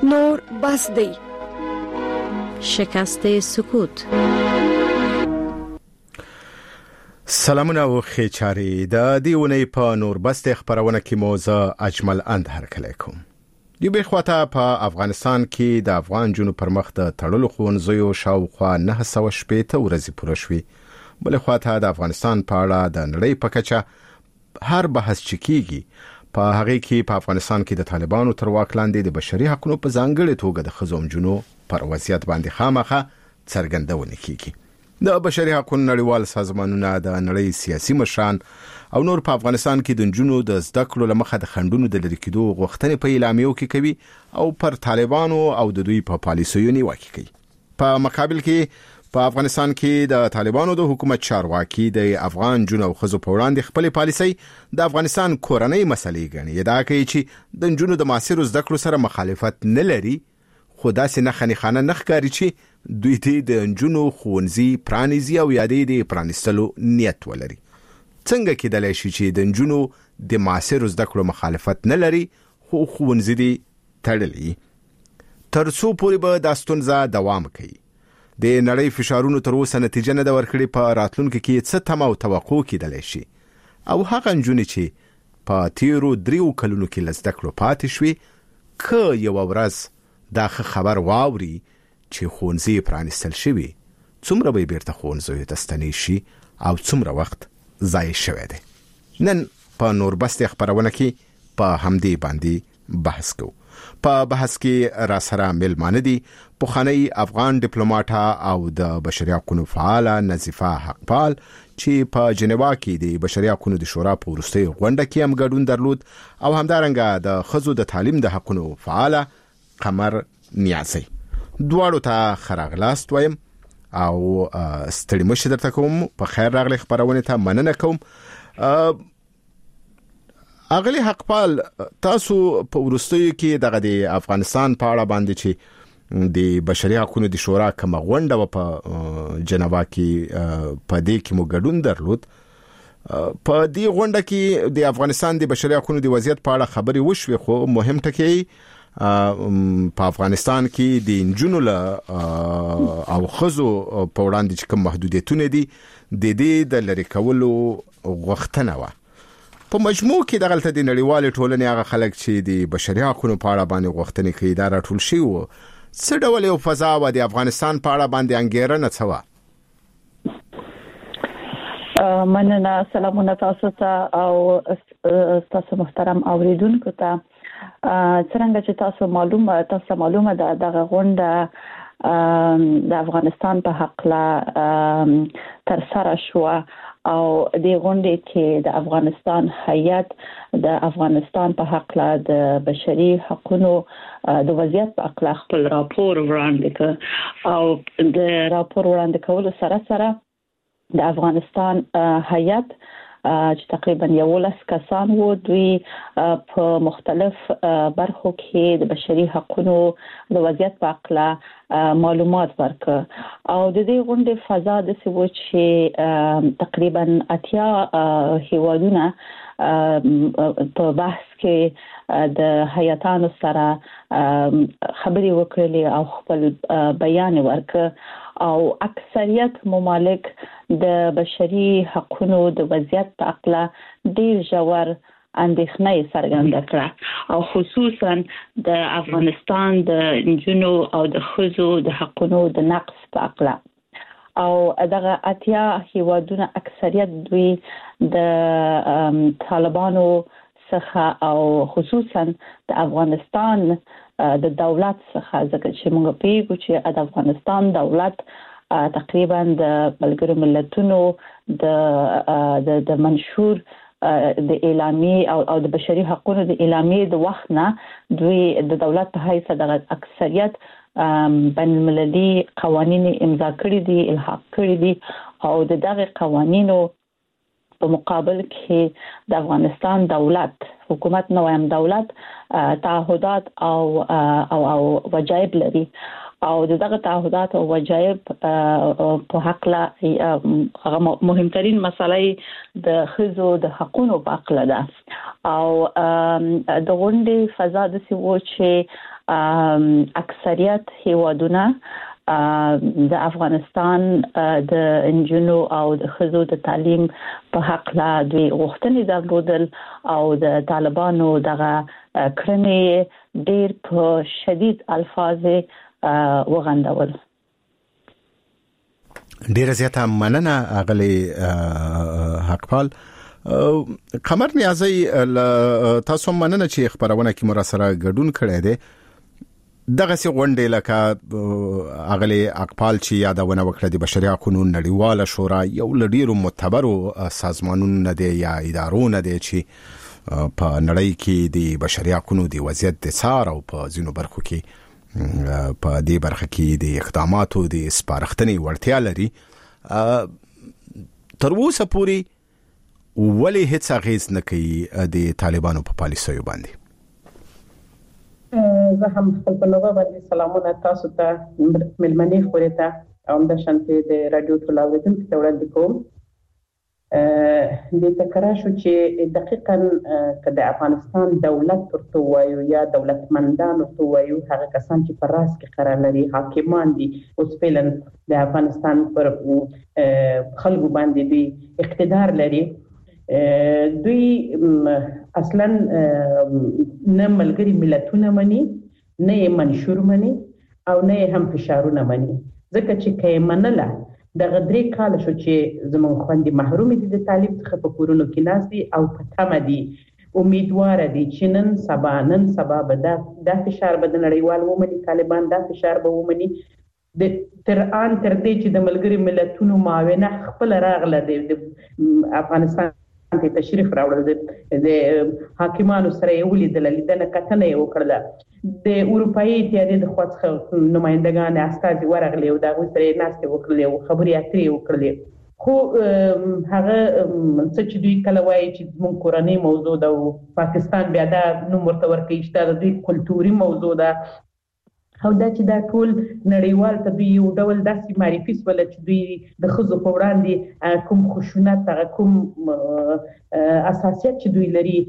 نور بس دی. شکست سکوت. سلامونه او خیچاری د دیونی په نور بس خبرونه کې موزه اجمل اند هرکلی کوم. دی بخواته په افغانستان کې د افغان جنو پر مخ د تړلو خونځیو شاوخوا 980 ورځې پوره شوې. بل خواته د افغانستان په اړه د نړۍ په کچه هر بحث چکیږي په هغه کې په افغانستان کې د طالبانو تر واک لاندې د بشري حقوقو په ځانګړي توګه د خزوم جنو پر وضعیت باندې خامخه څرګندونه کیږي. د بشري حقوقو نړیوال سازمانونه د نړۍ سیاسي مشران او نور په افغانستان کې د جنونو د زده کړو لمخه د خندونو د لری کېدو غوښتنې په اعلامیو کې کوي او پر طالبانو او د دوی په پالیسیو نیوکه کوي. په مقابل کې په افغانستان کې د طالبانو د حکومت چارواکي د افغان جنو خزو په وړاندې خپل پالیسي د افغانستان کورنۍ مسلې ګڼي. دا کوي چې د جنونو د معاصر زده کړو سره مخالفت نه لري، خو داسې نه خنخانه نه ښکاري چې دوی د جنونو خونځي پرانیزي او یادې د پرانیستلو نیت ولري. څنګه کېدلی شي چې د جنونو د معاصر زده کړو مخالفت نه لري خو خونځي دي تړلي؟ تر څو پورې به دا ستونزه دوام کوي؟ د نړۍ فشارونو تر اوسه نتیجه نه د ورکړې، په راتلونکي کې څه تمه او توقع کېدلی شي؟ او هغه نجونې چې په تیرو 3 کلونو کې له زده کړو پاتې شوي، که یوه ورځ دا خبر واوري چې ښوونځي پرانیستل شوي، څومره به بیرته ښوونځیو ته ستنې شي او څومره وخت ضایع شوی دی؟ نن په نور بس خبرونه کې په همدې باندې بحث کوو. په بحث کې را سره ملمانه دي پخوانی افغان ډیپلوماټه او د بشري حقوقو فعاله نظیفه حقپال چې په جنیوا کې د بشري حقوقو د شورا په وروستۍ غونډه کې هم ګډون درلود، او همدارنګه د ښځو د تعلیم د حقوقو فعاله قمر نیازی. دواړو ته خراغلاست وایم او ستړي مشه درته کوم. په خیر راغلی خبرونه ته مننه کوم. اغلی حقپال، تاسو په وروستیو کې دغه د افغانستان په اړه باندې چې د بشري حقوقو د شورا کوم غونډه په جنیوا کې په دې کې مو ګډون درلود. په دې غونډه کې د افغانستان د بشري حقوقو د وضعیت په اړه خبرې وشوې، خو مهم ټکی په افغانستان کې د انجونو او خزو په وړاندې چې کوم محدودیتونه دي د دې د لری کولو غوښتنه و. په مجموع کې دغلته د نړیوال ټولنې هغه خلک چې د بشري حقوقو په اړه باندې غوښتنې کوي دا راټول شي وو. څه ډول یو فضا و د افغانستان په اړه باندې انګیرنه څه وه؟ مننه. سلامونه تاسو ته او تاسو محترم اوریدونکو ته. څنګه چې تاسو معلومه ده دغه غونډه د افغانستان په حق لا تر سره شو او د غونډې کې د افغانستان هیئت د افغانستان په حق لا د بشري حقوقو د وضعیت په اړه خپل راپور وړاندې کړ، او د راپور وړاندې کولو سره سره د افغانستان هیئت چې تقریبا 11 کسان وو، دوی په مختلف برخو کې د بشري حقوقو د وضعیت په اړه معلومات ورکړ. او د دې غونډې فضا د څه و چې تقریبا 80 هیوادونه په بحث کې د هیئتانو سره خبرې وکړلې او خپل بیان ورکړ، او اکثریت ممالک د بشري حقوقو د وضعیت په اړه ډیر ژور اندېښنه څرګنده کړه، او خصوصا د افغانستان د انجونو او د خزو د حقوقو د نقص په اړه. او دغه 80 هیوادونه اکثریت دوی د طالبانو څخه او خصوصا د افغانستان د دولت څخه، ځکه چې موږ پیږو چې د افغانستان دولت تقریبا د ملګرو ملتونو د منشور د اعلامیه او د بشري حقوقو د اعلامیه د وخت نه دوی د دولت په حیث د اکثریت بین المللي قوانین امضا کړی دي، الحاق کړی دي، او دغه قوانینو په مقابل کې د افغانستان دولت حکومت نوایم دولت تعهدات او وجایب لري، او دغه تعهدات او وجایب په حق لا مهمترین مسله د خزو د حقوقو په اړه ده. او د غونډې فضا د سی و چې اکثریت هیوادونه د افغانستان د انجونو او د خزو د تعلیم په حق لا دوی غوښتنې درلودل او د طالبانو دغه کړنې ډېر په شدید الفاظ وغندول. ډیر زیاته مننه اغلی حقپال. قمر نیازی تاسو مننه چې خبرونه کې مراسله ګډون کړی دی. دغه سي غونډې لکه اغلی حقپال چې یادونه وکړه د بشري حقوقو نړیواله شورا یو لډیرو معتبرو سازمانونو دی یا ادارونو دی چې په نړۍ کې د بشري حقوقو د وضعیت د څار او په ځینو برخو کې په دې برخه کې د اقداماتو د سپارښتنې وړتیا لري. تر اوسه پورې ولې هیڅ اغیز نه کوي د طالبانو په پالیسیو باندې؟ زه هم خپل په نوبه باندې سلامونه تاسو ته ملمنې خورې ته او د شانتي د رادیو ټول اوریدونکو ته وړاندې کوم. د تکرار شو چې دقیقاً کله افغانستان دولت ورته وایو یا دولتمندان ورته وایو هغه کسان چې پر راس کې قرار لري حاکمان دي اوس فعلاً د افغانستان پر خلکو باندې دی اقتدار لري. دوی اصلاً نه ملګری ملتونه مني نه منشور مني او نه هم فشارونه مني ځکه چې کې منله د غدري کال شو چې زموږ خوندې محروم دي د تعلیم څخه په کورونو کې ناس دي او په تمه دي امیدوار دي چې نن سبا به دا فشار به د نړیوال ومني طالبان دا فشار به ومني د تر دې چې د ملګری ملتونو معاونه خپل راغله د افغانستان ته تشریف راوړل د حاکمانو سره یې ولیدل لیدنه کتنه یې وکړه د اروپאי اتحادیې د خواڅ نمائندگان استازي ورغلي او دا غوښتنه ناشته وکړلې او خبرې اترې وکړلې خو هغه څه چې دوی کله وایي چې موږ کورنۍ موضوع ده او پاکستان بیا دا نوم ورته ورکوي چې دا دوی کلتوري موضوع ده او دا چې دا ټول نړیوال ته دوی یو ډول داسې معرفي سول چې دوی د ښځو په وړاندې کوم خشونت هغه کوم اساسیت چې دوی لري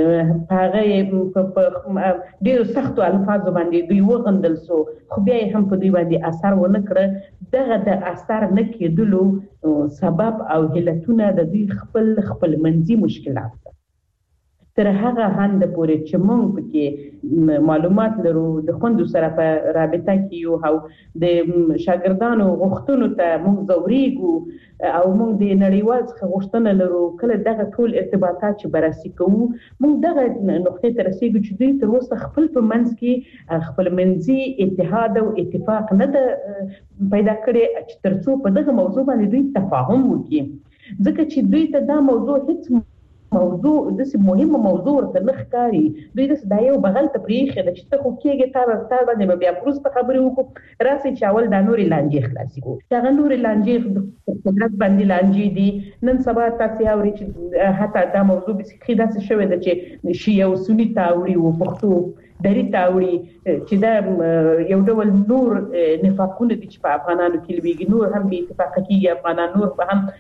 هغه په ډېرو سختو الفاظو باندې دوی وغندل سو خو بیا هم په دوی باندې اثر ونه کړ. دغه د اثر نه کېدلو سبب او علتونه د دوی خپل منځي مشکلات تر هغه هند پورې چې موږ پکې معلومات لرو د خوندو سره په رابطه کې یو او د شاګردانو غوښتنو ته موږ زوريګو او موږ د نړیوال څخه غوښتنه لرو کله دغه ټول ارتباطات چې بررسي کوو موږ دغه نقطې ته رسیدو چې دوی تر اوسه خپل په منځ کې خپل منځي اتحاد او اتفاق نه پیدا کړي چې ترڅو په دغه موضوع باندې دوی تفاهم وکړي ځکه چې دوی ته دا موضوع هیڅ موضوع داسې مهمه موضوع ورته نه ښکاري دوی داسې دا یو بغل ته پرېښې ده چې ته خو کېږې تا باندې به بیا وروسته خبرې وکړو راسئ چې اول دا نورې لانجې خلاصې کړو چې هغه نورې لانجې قدرت باندې لانجې دي نن سبا تاسې اورئ چې حتی دا موضوع بیخي داسې شوې ده چې شیعه او سني ته اوړي و پښتو دري ته اوړي چې دا یو ډول نور نفاقونه دي چې په افغانانو کې لویږي نور هم بې اتفاقه کېږي افغانان نور به هم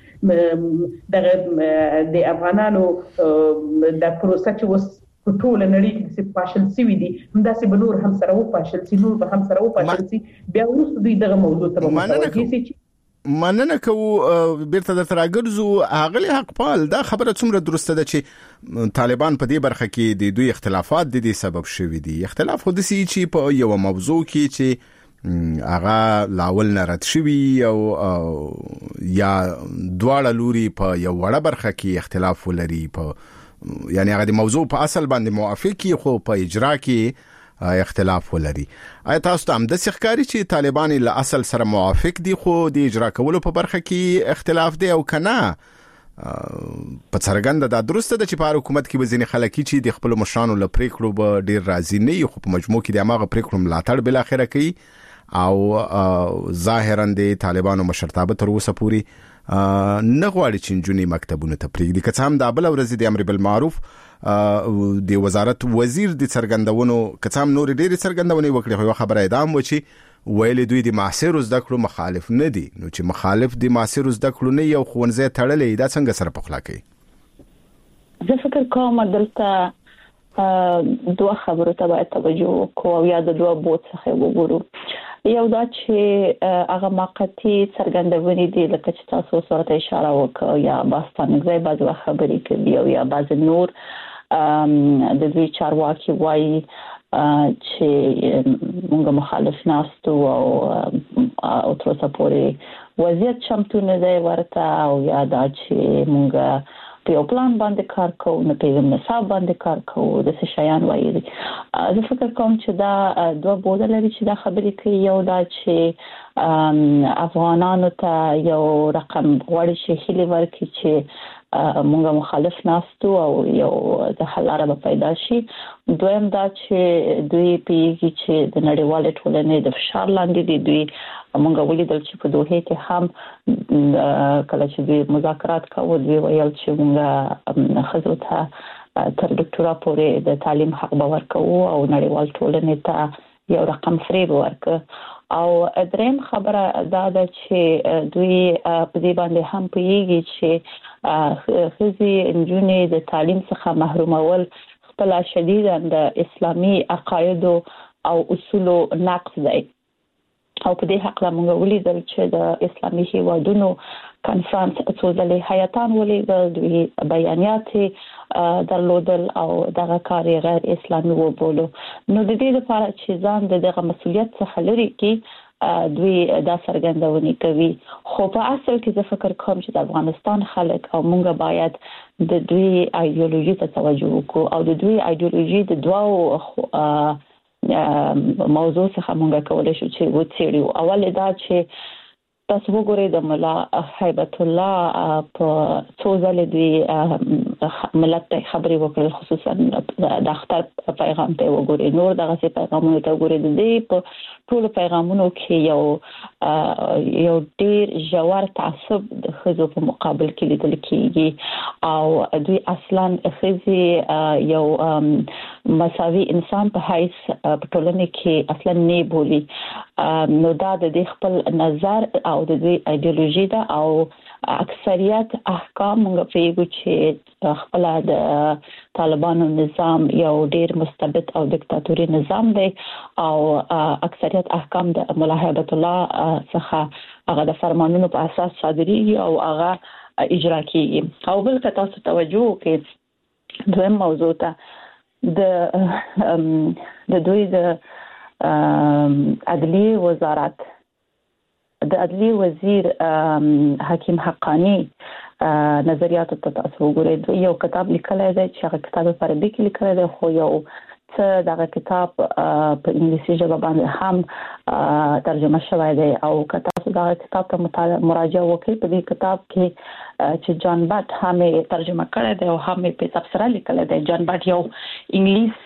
دغه د افغانانو د پروسه چې اوس په ټوله نړۍ کې چې پاشل سوي دي همداسې به نور هم سره وپاشل سي نور به هم سره وپاشل سي بیا وروسته دوی دغه موضوع ته متوجه سي. مننه کوو بیرته د تراګرزو هغلی حقپال دا خبره څومره درسته ده چې طالبان په دې برخه کې د دوی اختلافات د دې سبب شوي دي اختلاف خو دسي چې په یو موضوع کې چې هغه لاول نه رد شوي او یا دواړه لوري په یو وړه برخه کې اختلاف ولري په یعنی هغه د موضوع په اصل باندې موافقي خو په اجرا کې اختلاف ولري. آیا تاسو ته هم د ښکاری چې طالبان له اصل سره موافق دي خو د اجرا کولو په برخه کې اختلاف دی او کنه په څرګنده دا درسته ده چې په حکومت کې به ځینې خلک چې د خپل مشرانو له پریکړو به ډیر راضي نه وي خو په مجموع کې د هغه پریکړو ملاتړ بل اخره کوي او ظاهرا د طالبانو مشرتابه تر اوسه پورې نه غواړي چې نجونې مکتبونو ته پرېږدي که څه هم دا بله ورځ د امر بالمعروف د وزارت وزیر د څرګندونو که څه هم نورې ډېرې څرګندونې وکړې خو یوه خبره ادام و چې ویلې دوی د معاصرو زده کړو مخالف نه دي نو چې مخالف د معاصرو زده کړو نه یو ښوونځی تړلی دا څنګه سره پخلا کوي؟ زه فکر کوم دلته دوه خبرو ته باید توجه وکړو یا د دوه بوت څخه وګورو. یو دا چې هغه موقتی څرګندونې دي لکه چې تاسو سره اشاره وکړه یا باستانګزي بعض خبرې کوي یا بعض نور د دوی چارواکي وایي چې موږ مخالف ناستو او تر اوسه پورې وضعیت چمتو نه دی ورته او یا دا چې موږ په یو پلان باندې کار کوو نه په نصاب باندې کار کوو د څه شیان وایي. زه فکر کوم چې دا دوه بوده لري چې دا خبرې کوي. یو دا چې افغانانو ته یو رقم غوړي شي هلي ورکړي چې موږ مخالف ناستو او یو د حل لاره پیدا شي. دویم دا چې دوی پیږي چې د نړیوال ټولنې د فشار لاندې دي. دوی موږ ولیدل چې په دوحه کې هم کله چې دوی مذاکرات کوي دوی ویل چې موږ خزو ته تر ډاکټرا پورې د تعلیم حق باور کوو او نړیوال ټولنې ته یو رقم فریب ورکړي. او دریم خبره دا ده چې دوی په دې باندې هم پیږي چې خزي انجونې د تعلیم څخه محرومول خپل شدیداً د اسلامي عقاید او اصولو نقض دی. او په دې حق لا موږ ولیدل چې د اسلامي هیوادونو کانفرنس څو ځلې حیاتان ولیدل دوی بیانات درلودل او دغه کار غیر اسلامي وبولو. نو د دې لپاره چې ځان دغه مسولیت څخه لري کې دوی دا څرګندونې کوي. خو په اصل کې زه فکر کوم چې د افغانستان خلک او موږ باید د دوی ایدئولوژي ته توجه وکړو او د دوی ایدئولوژي د دوه موضوع څخه موږ کولای شو چې وڅېړو. اول دا چې تاسو وګورئ د مولا هیبت الله په څو ځله دوی ملت ته خبرې وکړې خصوصا د اختر پیغام ته وګورئ نور دغه پیغامونه ته وګورئ. د دې په ټول پیغامونو کې یو ډېر ژور تعصب د خزو په مقابل کې لیدل کېږي او دوی اصلا خزي یو مساوي انسان په حیث په ټولنه کې اصلا نه بولی. نو دا د خپل نظر او د دوی ایدئولوژي ده او اکثریت احکام موږ پیږو چې خپل د طالبانو نظام یو ډیر مستبد او دیکتاتوري نظام دی او اکثریت احکام د مولا هیبت الله څخه هغه د فرمانونو په اساس صادريږي او هغه اجرا کیږي. او بل که تاسو توجه وکړئ دویم موضوع ته د دوی د عدلیه وزارت د عدلیه وزیر حکیم حقانی نظریات ته تاسو وګورئ. یو کتاب لیکلی دی چې هغه کتاب په عربي کې لیکلی دی خو یو څه دغه کتاب په انګلیسي ژبه باندې هم ترجمه شوی دی او که تاسو دغه کتاب ته مراجعه وکړئ په دې کتاب کې چې جان بات هم ترجمه کړی دی او هم په تفسیر لیکلی دی. جان بات یو انګلیس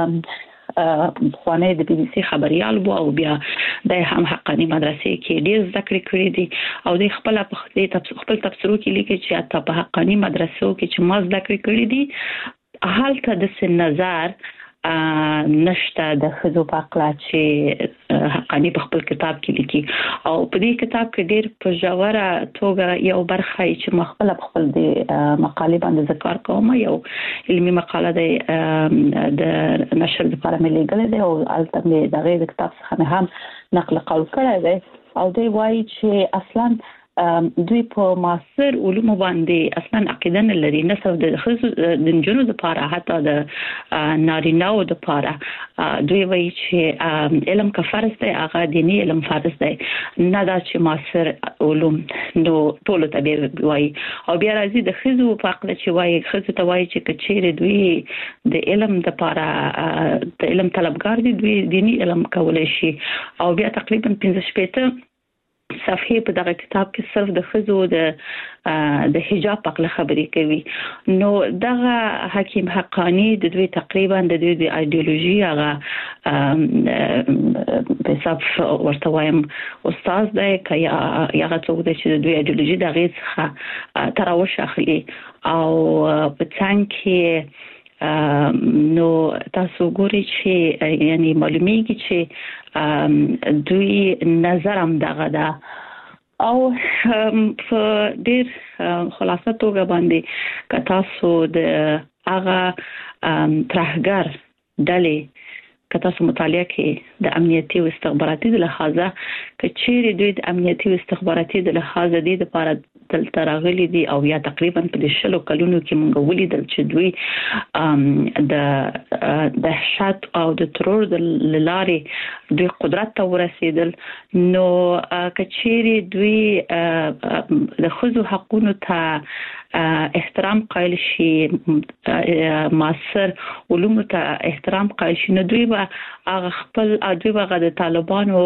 خوانه د بي بي سي خبريال وو او بیا د هم حقانی مدرسې کې ډېر ذکر کړی دي او د خپل تفسیرو کې لیکي چې اته په حقانی مدرسو کې چې ما ذکر کړی دي حالته د سن نظر نشته د خزو په اړه چې حقانی په خپل کتاب کې لیکي او په دې کتاب کې ډېر په ژوره توګه یو برخه چې مخبل خپل د مقالې باندې ذکر کوم یو علمي مقاله د نشر لپاره ملي ګل دی او البته دغه کتاب څخه هم نقل قول کړی دی او دوی وایي چې اصلا دوی په معاصر علوم باندې اصلا عقیده نه لري نه صرف د جنونو لپاره حتی د نارینه‌و لپاره. دوی وایي چې علم که فرض دی هغه دینی علم فرض دی نه دا چې معاصر علوم نو ټول ته وایي او بیا راځي د خزو په اړه چې وایي خزو ته وایي چې کچېره دوی د علم لپاره د علم طلبګار دي دوی دینی علم کولای شي او بیا تقریبا 15 صفحه په دغه کتاب کې صرف د خزو د حجاب په اړه خبرې کوي. نو دغه حکیم حقانی د دوی تقریبا د دوی د ایدئولوژي هغه په حساب ورته وایم استاد دی یا هغه څوک دی چې د دوی ایدئولوژي د غیڅ تراوش اخلي او په څنګه نو تاسو ګورئ چې یعنی معلومیږي چې دوی نظر هم دغه ده او په ډیر خلاصه توګه باندې که تاسو د هغه ترهګر ډلې کته سم مطالعه کې د امنیتي او استخباراتي د لحاظه کچېری دوی د امنیتي او استخباراتي د لحاظه د لپاره دلته راغلي دي او یا تقریبا په 10 کلونو کې موږ ولیدل چې دوی د دهشت او د ترور د لارې د قدرت ته ورسېدل نو کچېری دوی د خزو حقوقو ته احترام قائل شي معاصر علوم ته احترام قائل شي نو دوی به هغه خپل دوی به د طالبانو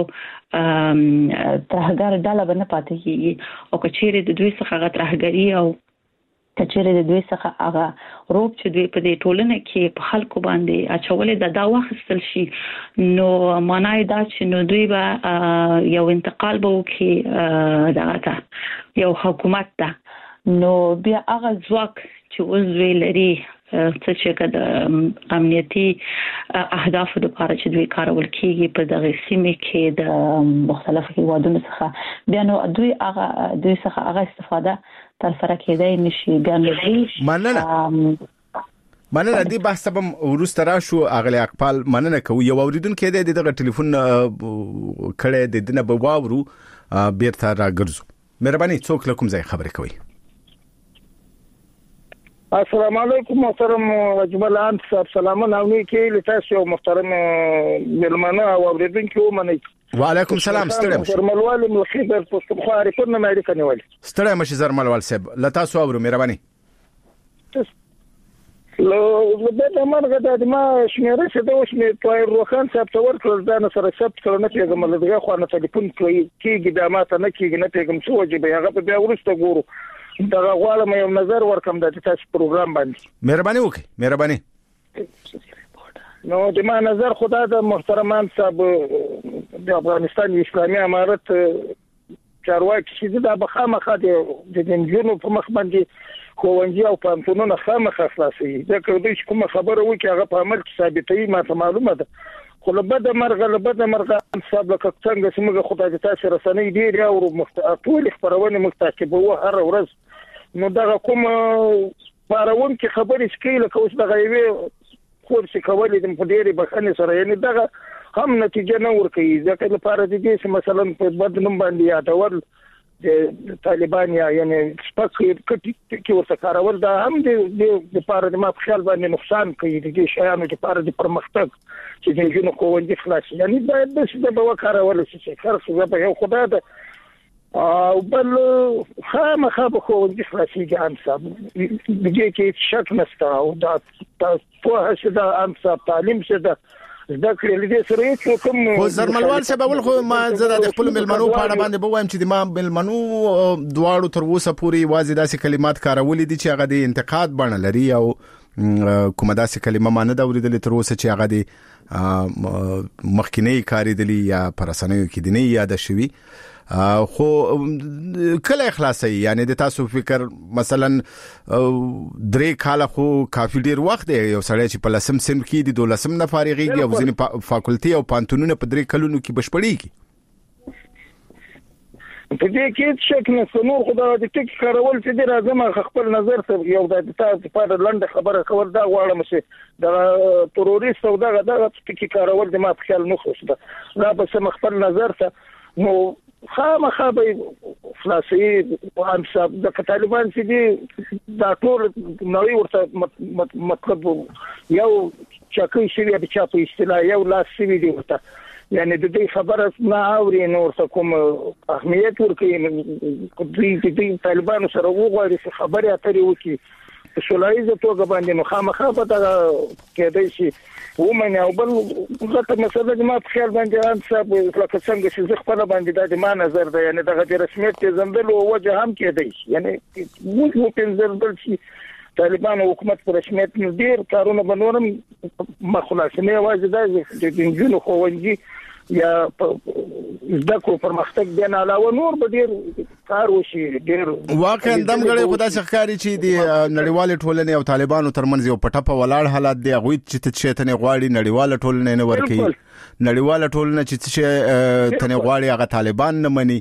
ترهګر ډله باندې پاتې کیږي او کچېره د دوی څخه غت راهګری او کچېره د دوی څخه هغه روپ چې دوی په دې ټولنه کې په خلکو باندې اچولې دا واخستل شي نو معنی دا چې نو دوی به یو انتقال به وکړي دغه یو حکومت ته نو بیا هغه ځواک چې اوس دوی لري چې د امنیتي اهدافو لپاره چې دوی کارول کیږي په دغه سیمه کې د مختلفو هیوادونو څخه بیا نو دوی څخه هغه استفاده تر سره کېدای نشي بیا نو مننه دې بحث به ورسته راشو اغلی اقبال مننه کوي یو اوریدونکو د دغه ټلیفون کړه د دنه به واورو بیرته راګرځو مهرباني څوک لکم ځای خبرې کوي السلام علیکم محترم اجمل انت صاحب سلامونه او نیکی لتاسو محترم ملمنه او اوریدونکو منی وعلیکم السلام ستړم زرملوال ملخیبر پښتونخوا ریپورت نه مې کنيوال ستړم شي زرملوال صاحب لتاسو اورو مهرباني لو زبده مرغه د ما شمیره څه د وښنه طایر روخان صاحب تور کړل دا نه سره ثبت کړل نه پیغام لږه خو نه ټلیفون کیږي د ماته نه کیږي نه پیغام څه وجه به هغه بیا ورسته ګورو دا غواړم یو نظر ورکم د تاسو پروګرام باندې مهرباني وکړئ مهرباني نو د ما نظر خدا د محترمان صاحب د افغانستان اسلامي امارت چارواکي چې د بخامخه د جنونو په مخ باندې خوونځي او پانتونونه خامخه خلاصي دا کوي چې کوم خبره وکي هغه په عمل کې ثابتوي ما معلومه ده خو لبد مرغه صاحب لکه څنګه چې موږ خدای تاسو رسنۍ ډیر او ټول خبرونه مختاکبه هر ورځ نو دا کوم پارون کې خبرې سکیل کوي د غیبي خور څه کولې د مدیر بخنه سره یعنی دا هم نتیجه نه ورکوي ځکه لپاره د دې مثلا په بدنوم باندې یادول د طالبان یعنی سپک کې ورته کارول دا هم د لپاره د ما په خیال باندې نقصان کوي د دې شیانو لپاره د پرمختګ چې د جنونو کوونځي خلاص یعنی دا د وکړول چې خرڅ زبې یو خدای ده او بل خامخا به کوونځي خلاصي ګان صاحب دغه کې شک نشته او دا په هڅه د ام صاحب تعلیم څخه ذکر لیدې سره چې کوم خو زرملوال صاحب اول خو ما زړه د خپل ملمنو په اړه باندې بوایم چې د ما ملمنو دواړو تر اوسه پورې واځي داسې کلمات کارولې دي چې هغه د انتقاد بڼه لري او کومه داسې کلمه ما نه دا اوریدلې تر اوسه چې هغه د مخکینی کاریدلی یا پرسنوي کې دی نه یاد شوی خو کله خلاصي یعنی د تاسو فکر مثلا 3 کال خو کافي ډیر وخت دی یو سړی چې په لسم سم کې د دولسم نه فارغيږي او ځینې فاکولټي او پانتونونه په 3 کلونو کې بشپړيږي په دې کې شک نه نور خدای د ټیک کارول چې د راځم خپل نظر ته یو د تاسو په لنډه خبره کول دا غواړم چې د تروریست او دغه ټیک کارول د ما په خیال نه خوښه دا به خپل نظر ته نو خامخا به خلاصي وان صاحب د طالبان چې دي دا ټول نوې ورته مطلب یو چاکي شي د چاپو اصطلاح یو لاس شي دی ورته یعنی د دې خبره نه اوري نور څه کوم اهمیت ورکړي د طالبان سره وګوري چې خبره اترې وکړي شولایزه توګه باندې نو خامخا به دا کېدای شي ومنه او بل غته مسله د ما په خیال باندې ان صاحب لکه څنګه چې زه خپل باندې د ما نظر ده یعنی دغه رسمیت ته زندل او وجه هم کېدای یعنی موږ پنځل شي طالبان حکومت پر رسمیت ډیر کارونه بنورم مخالفت نه واجب ده چې د جنونو خوونځي یا زدکو پرمختګ دین علاوه نور به ډیر کار وشي ډیر واقعا دمګړې خدای ښکاری چې د نړیوال ټولنې او طالبانو ترمنځ یو پټه ولاړ حالت دی غوي چې چېتنې غواړي نړیوال ټولنې نه ورکي نړیوال ټولنه چې تنه غواړي هغه طالبان نه مني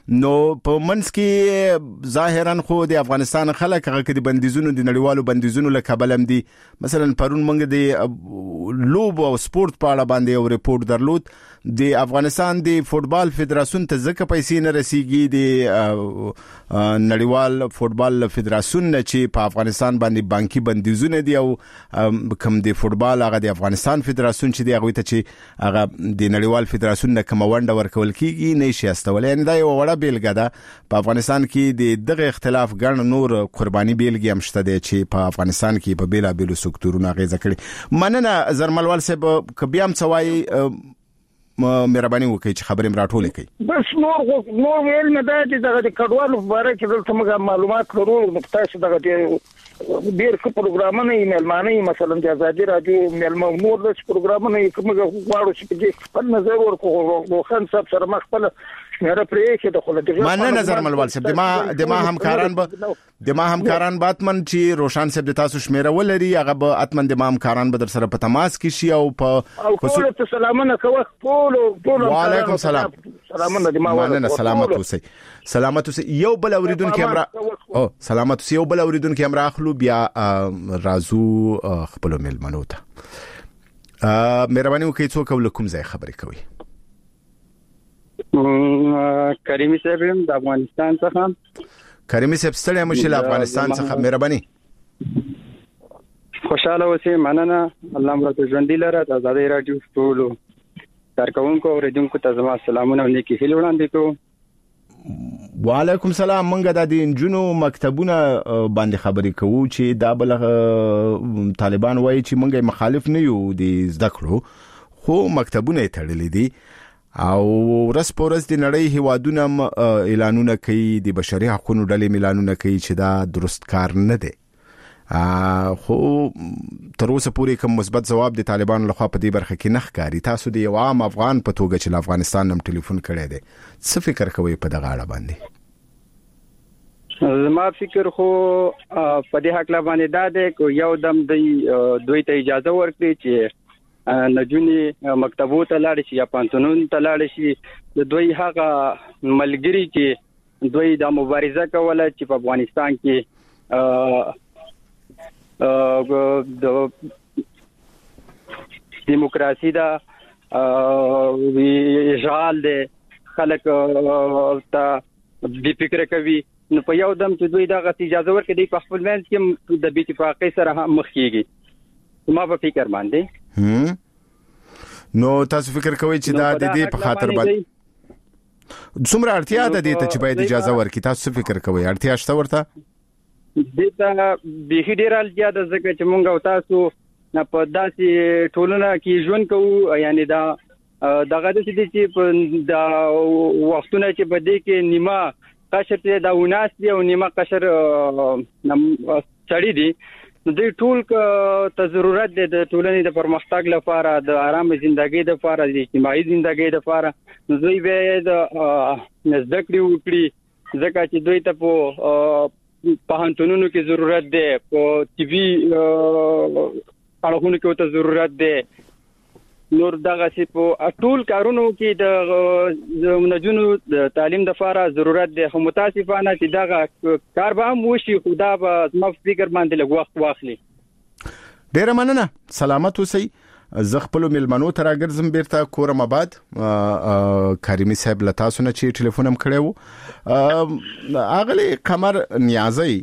نو په منځ کې ظاهرا خو د افغانستان خلک هغه کې د بندیزونو د نړیوالو بندیزونو له کبل هم دي مثلا پرون موږ د لوب او سپورت په اړه باندې یو ریپورت درلود د افغانستان د فوتبال فدراسیون ته ځکه پیسې نه رسیږي د نړیوال فوتبال فدراسیون نه چې په افغانستان باندې بانکي بندیزونه دي او کوم د فوتبال هغه د افغانستان فدراسیون چې دی هغه ته چې هغه د نړیوال فدراسیون نه کوم ونډه ورکول کیږي نشي استول یعنی دا یو وړه بیلګه ده په افغانستان کې د دغه اختلاف ګڼ نور قرباني بیلګې هم شته دي چې په افغانستان کې په بیلابیلو سکتورونو غیزه کړي مننه زرملوال صاحب کبي هم سوای مهرباني وکړئ چې خبرې مراټولې کړئ بس نور ویل نه دا چې دغه کډوالو په اړه چې دلته موږ معلومات لرو نو تاسو دغه ډیر ښه پروګرامونه یې مېلمانه مثلا د ازادي رادیو مېلمه نور د پروګرامونه یې کومه غواړو چې په خپل نظر ورکړو نو خان صاحب سره مخبل شمیره پرې کې د خلک مانه نظر ملوال صاحب د ما همکاران باتمن چې روشان صاحب د تاسو شمیره ولري هغه به اتمن د ما همکاران به در سره په تماس کې شي او په سلامونه کوه ټول وعلیکم السلام سلامونه د ما مانه سلامت اوسئ یو بل اوریدونکو امرا سلامت اوسئ یو بل اوریدونکو امرا اخلو بیا رازو خپل ملمنو ته مهرباني وکړئ څوک ولکم ځای خبرې کوي کریمی صاحب د افغانستان څخه کریمی صاحب ستړي مشل افغانستان څخه مهرباني خوشاله اوسئ مننه الله مرته ژوندۍ لره د آزادۍ رادیو ټولو کارکونکو او ریډونکو ته زما سلامونه او نیکی هیله وړاندې کوم وعلیکم السلام منګه د انجونو مکتبونه باندې خبرې کوو چې دا بل طالبان وایي چې منګه مخالف نه یو د زده کړو خو مکتبونه تړلې دي او ورځ په ورځ د نړۍ هیوادونه اعلانونه کوي د بشري حقوقو ډلې اعلانونه کوي چې دا درست کار نه دی خو تر اوسه پورې کوم مثبت جواب د طالبانو لخوا په دې برخه کې نه ښکاري تاسو د یو عام افغان په توګه چې افغانستان نم ټلیفون کړی دی څه فکر کوئ په دغه اړه باندې زما فکر خو په دې حق لا باندې دا دی کو یو دم دوی ته اجازه ورکړي چې نجونی مکتبو ته لاړ شي یا پانتونون ته لاړ شي د دوی هغه ملګری چې دوی د مبارزه کوله چې په افغانستان کې د دیموکراسي دا اشغال د خلک ته د فکر کوي نو په یو دم چې دوی دغه اجازه ورکړي په خپل منځ کې د بي اتفاقۍ سره مخ کیږي ما په فکر باندې نو تاسو فکر کوئ چې دا د دې په خاطر باندې څومره اړتیا ده د ته چې باید اجازه ورکړي تاسو فکر کوئ اړتیا شته ورته د ته به ډیر اړتیا ده ځکه چې مونږ او تاسو په داسې ټولنه کې ژوند کوو یعنی دا دغه د چې په د وختونه چې په دې کې نیمه قشر ته دا وناس دی او نیمه قشر چړې دي د ټول ته ضرورت دی د ټولنې د پرمختګ لپاره د آرام ژوندۍ لپاره د اجتماعي ژوندۍ لپاره نو دوی به د زده کړې وکړي ځکه چې دوی ته په هانتونونو کې ضرورت دی په ټي وي اړخونو کې ته ضرورت دی نور دغه سی په ټول کارونو کې د نجونو د تعلیم د لپاره ضرورت دی خو متاسفانه چې دغه کار به هم وشي خدا به زما فکر باندې لږ وخت واخلي ډیر مننه سلامت اوسئ زه خپل ملمنو ته راګرځم بیرته کورم آباد کریمی صاحب له تاسو نه چې ټلیفون هم کړی و اغلی قمر نیازی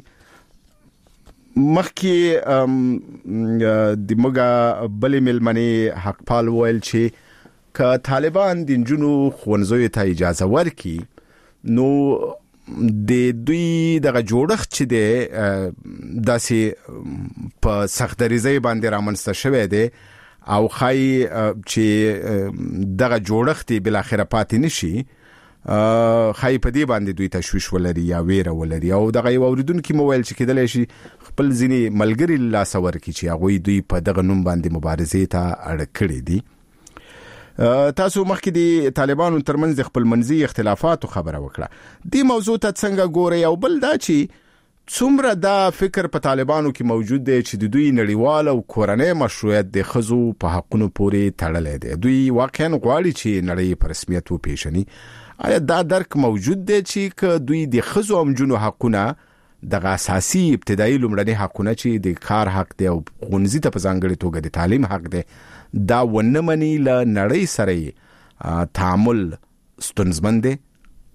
مخکې د موږ بلې ملمنې حقپال ویل چې که طالبان د نجونو ښوونځیو ته اجازه ورکړي نو د دوی دغه جوړښت چې دی داسې په سختدریزۍ باندې رامنځته شوی دی او خای چې دغه جوړښت بل اخره پاتې نشي خای په دې باندې دوی تشويش ولري یا ویره ولري او دغه یو اوریدونکو موبایل چې کېدل شي خپل ځینی ملګری لا سور کی چې هغه دوی په دغه نوم باندې مبارزې ته اړ کړی دي تاسو مخکې د طالبانو ترمنځ خپل منځي اختلافات خبره وکړه دی موضوع ته څنګه ګوري او بل دا چې څومره دا فکر په طالبانو کې موجود دی چې د دوی نړیوال او کورنۍ مشروعیت د خزو په حقونو پورې تړلې دی؟ دوی واقعا غواړي چې نړۍ په رسمیت وپیژني. آیا دا درک موجود دی چې دوی د خزو او جنو حقونه د اساسي ابتدایي لومړني حقونه چې د کار حق دی او غونځي ته په ځانګړي توګه د تعلیم حق دی دا ونه مني له نړۍ سره تعامل ستونزمن دی؟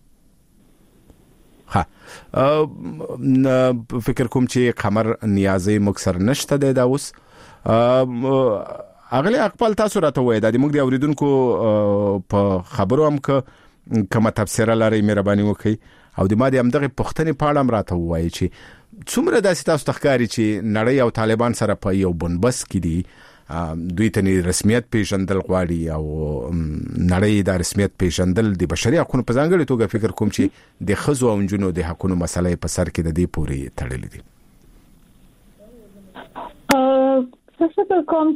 فکر کوم چې قمر نیازي مکسر نشته دی دا اوس. اغلی خپل تاسو راته وای دا موږ د اوریدونکو په خبرو هم کومه تفسیر لري مهرباني وکړئ او د ما د همدغه پښتنې پاړم راته وای چې څومره داسې تاسو تخکاری چې نړۍ او طالبان سره په یو بنبس کې دي دوی ته رسمیت پیژندل غواړي او نړۍ د رسمیت پیژندل د بشري حقوقو په ځانګړي توګه فکر کوم چې د خزو او جنو د حقوقو مسلې په سر کې د دې پورې تړلې دي. فکر کوم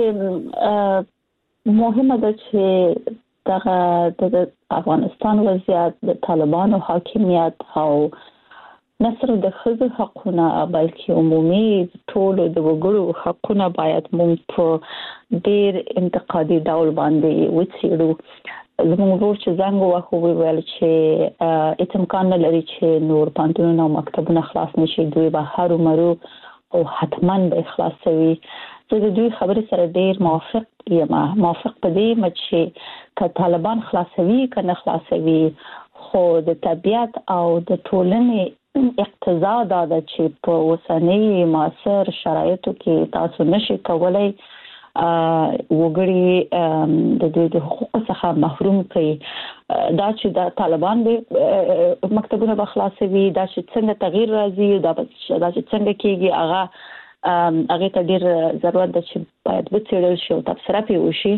چې مهمه ده چې د افغانستان وضعیت د طالبانو حاکمیت او نصر د خزو حقونه بلکې عمومي ټول د وګړو حقونه باید موږ په ډیر انتقادي ډول باندې وڅېړو. زموږ ورور چې زنګ وهو ویل چې هیڅ امکان نه لري چې نور پانتونونه او مکتبونه خلاص نشي، دوی به هرو مرو او حتما به خلاصوي. زه د دوی خبرې سره ډیر موافق یم. موافق په دې چې که طالبان خلاصوي که نه خلاصوي، خو د طبیعت او د ټولنې اقتضا دا ده چې په اوسنۍ معاصر شرایطو کې تاسو نشئ کولای وګړي د دوی د حقوقو څخه محروم کړي. دا چې د طالبان به مکتبونه به خلاصوي، دا چې څنګه تغییر راځي، دا چې څنګه کېږي، هغه ته ډیر ضرورت ده چې باید وڅېړل شي او تبصره پې وشي.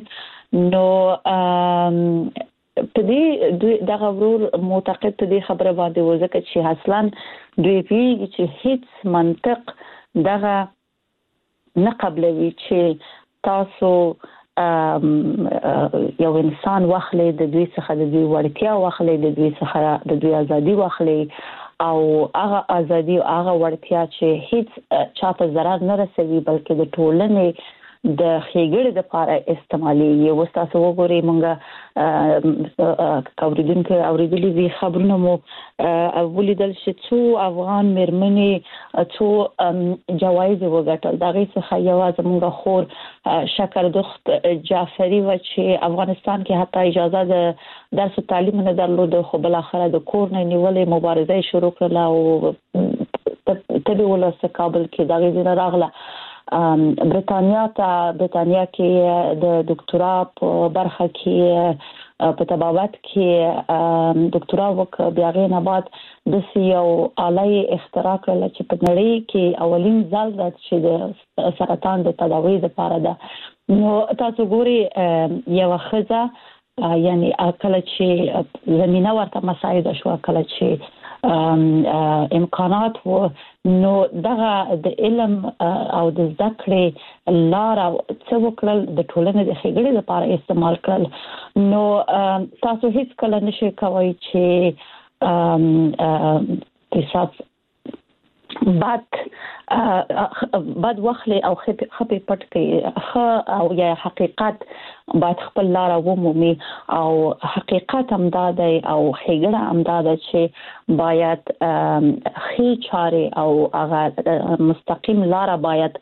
نو په دې دوی دغه ورور معتقد دي خبره باندې وځکه چې اصلا دوی پیږي چې هیڅ منطق دغه نه قبلوي چې تاسو یو انسان واخلي د دوی څخه د دوی وړتیا واخلي د دوی څخه د دوی ازادي واخلي او هغه ازادي او هغه وړتیا چې هیڅ چاته ضرر نه رسوي بلکې د ټولنې د خېګړې د لپاره استعمالي. یو تاسو وګورئ مونږه اوریدلې دي خبرونه مو ولیدل چې څو افغان مېرمنې څو جوایز وګټل. دا غي څخه یو زموږه خور شکردخت جعفری و چې افغانستان کې حتی اجازه د درس تعلیم نه درلود، خو بل اخره د کور نه نیولې مبارزه شروع کړه او تبي ولس کابل کې دا غي راغله برتانیا کې د ډاکټرا په برخه کې په طبابت کې ډاکټرا وک بیا غي نه بعد د یو آلې اختراع کړل چې په نړۍ کې اولین ځل د چې د سرطان د تداوی لپاره ده. نو تاسو ګوري یو خزه یعنی کله چې زمينه ورته مساعده شو، کله چې امکانات و، نو دغه د علم او د زده کړې لار او څه وکړل د ټولنې د خېګړې لپاره استعمال کړل. نو تاسو هیڅ کله نشئ کوئ چې حساب بعد وخلې او خپې پټ کې او یا حقیقت باید خپل لار ومومي او حقیقت هم دا دی او خېګړه هم دا ده چې باید خې چاره او هغه مستقیم لار باید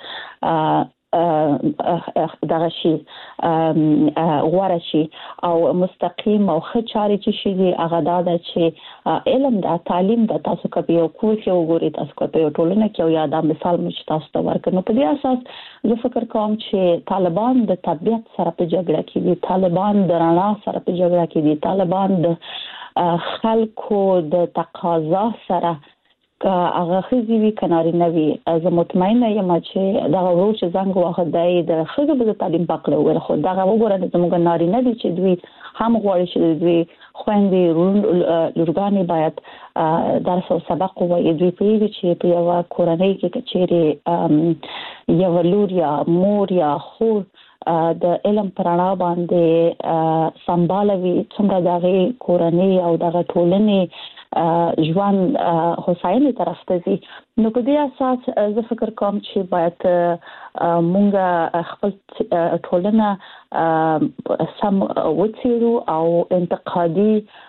دغه شي غوړه شي او مستقیم او ښه چارې چې شي هغه دا ده چې علم د تعلیم د تاسو کوي او کوڅه وګوري تاسو کوي ټولنه کې یو یاد مثال مش تاسو ته ورکړم. په دې اساس زه فکر کوم چې طالبان د طبيعت سره په جګړه کې دي، طالبان د رڼا سره په جګړه کې دي، طالبان د خلکو د تقاضا سره هغه خزي وی کناري نوي. زه مطمئنه یم چې دا ورو چې څنګه واخدای د خزو په تعلیم پکړه ول خو دا وګوره چې موږ ناري نه دي چې دوی هم غواړي چې دوی خويندې لورګانی باید درس او سبق وایي. دوی پیږي چې په یو کورنۍ کې کچېره یو لور یا مور یا خور د علم پرانا باندې سمبالوي څنګه دغه کورنۍ او دغه ټولنې ژوند هوساینې طرف ته ځي. نو په دې اساس زه فکر کوم چې باید مونږ خپل ټولنه سم وڅېړو او انتقادي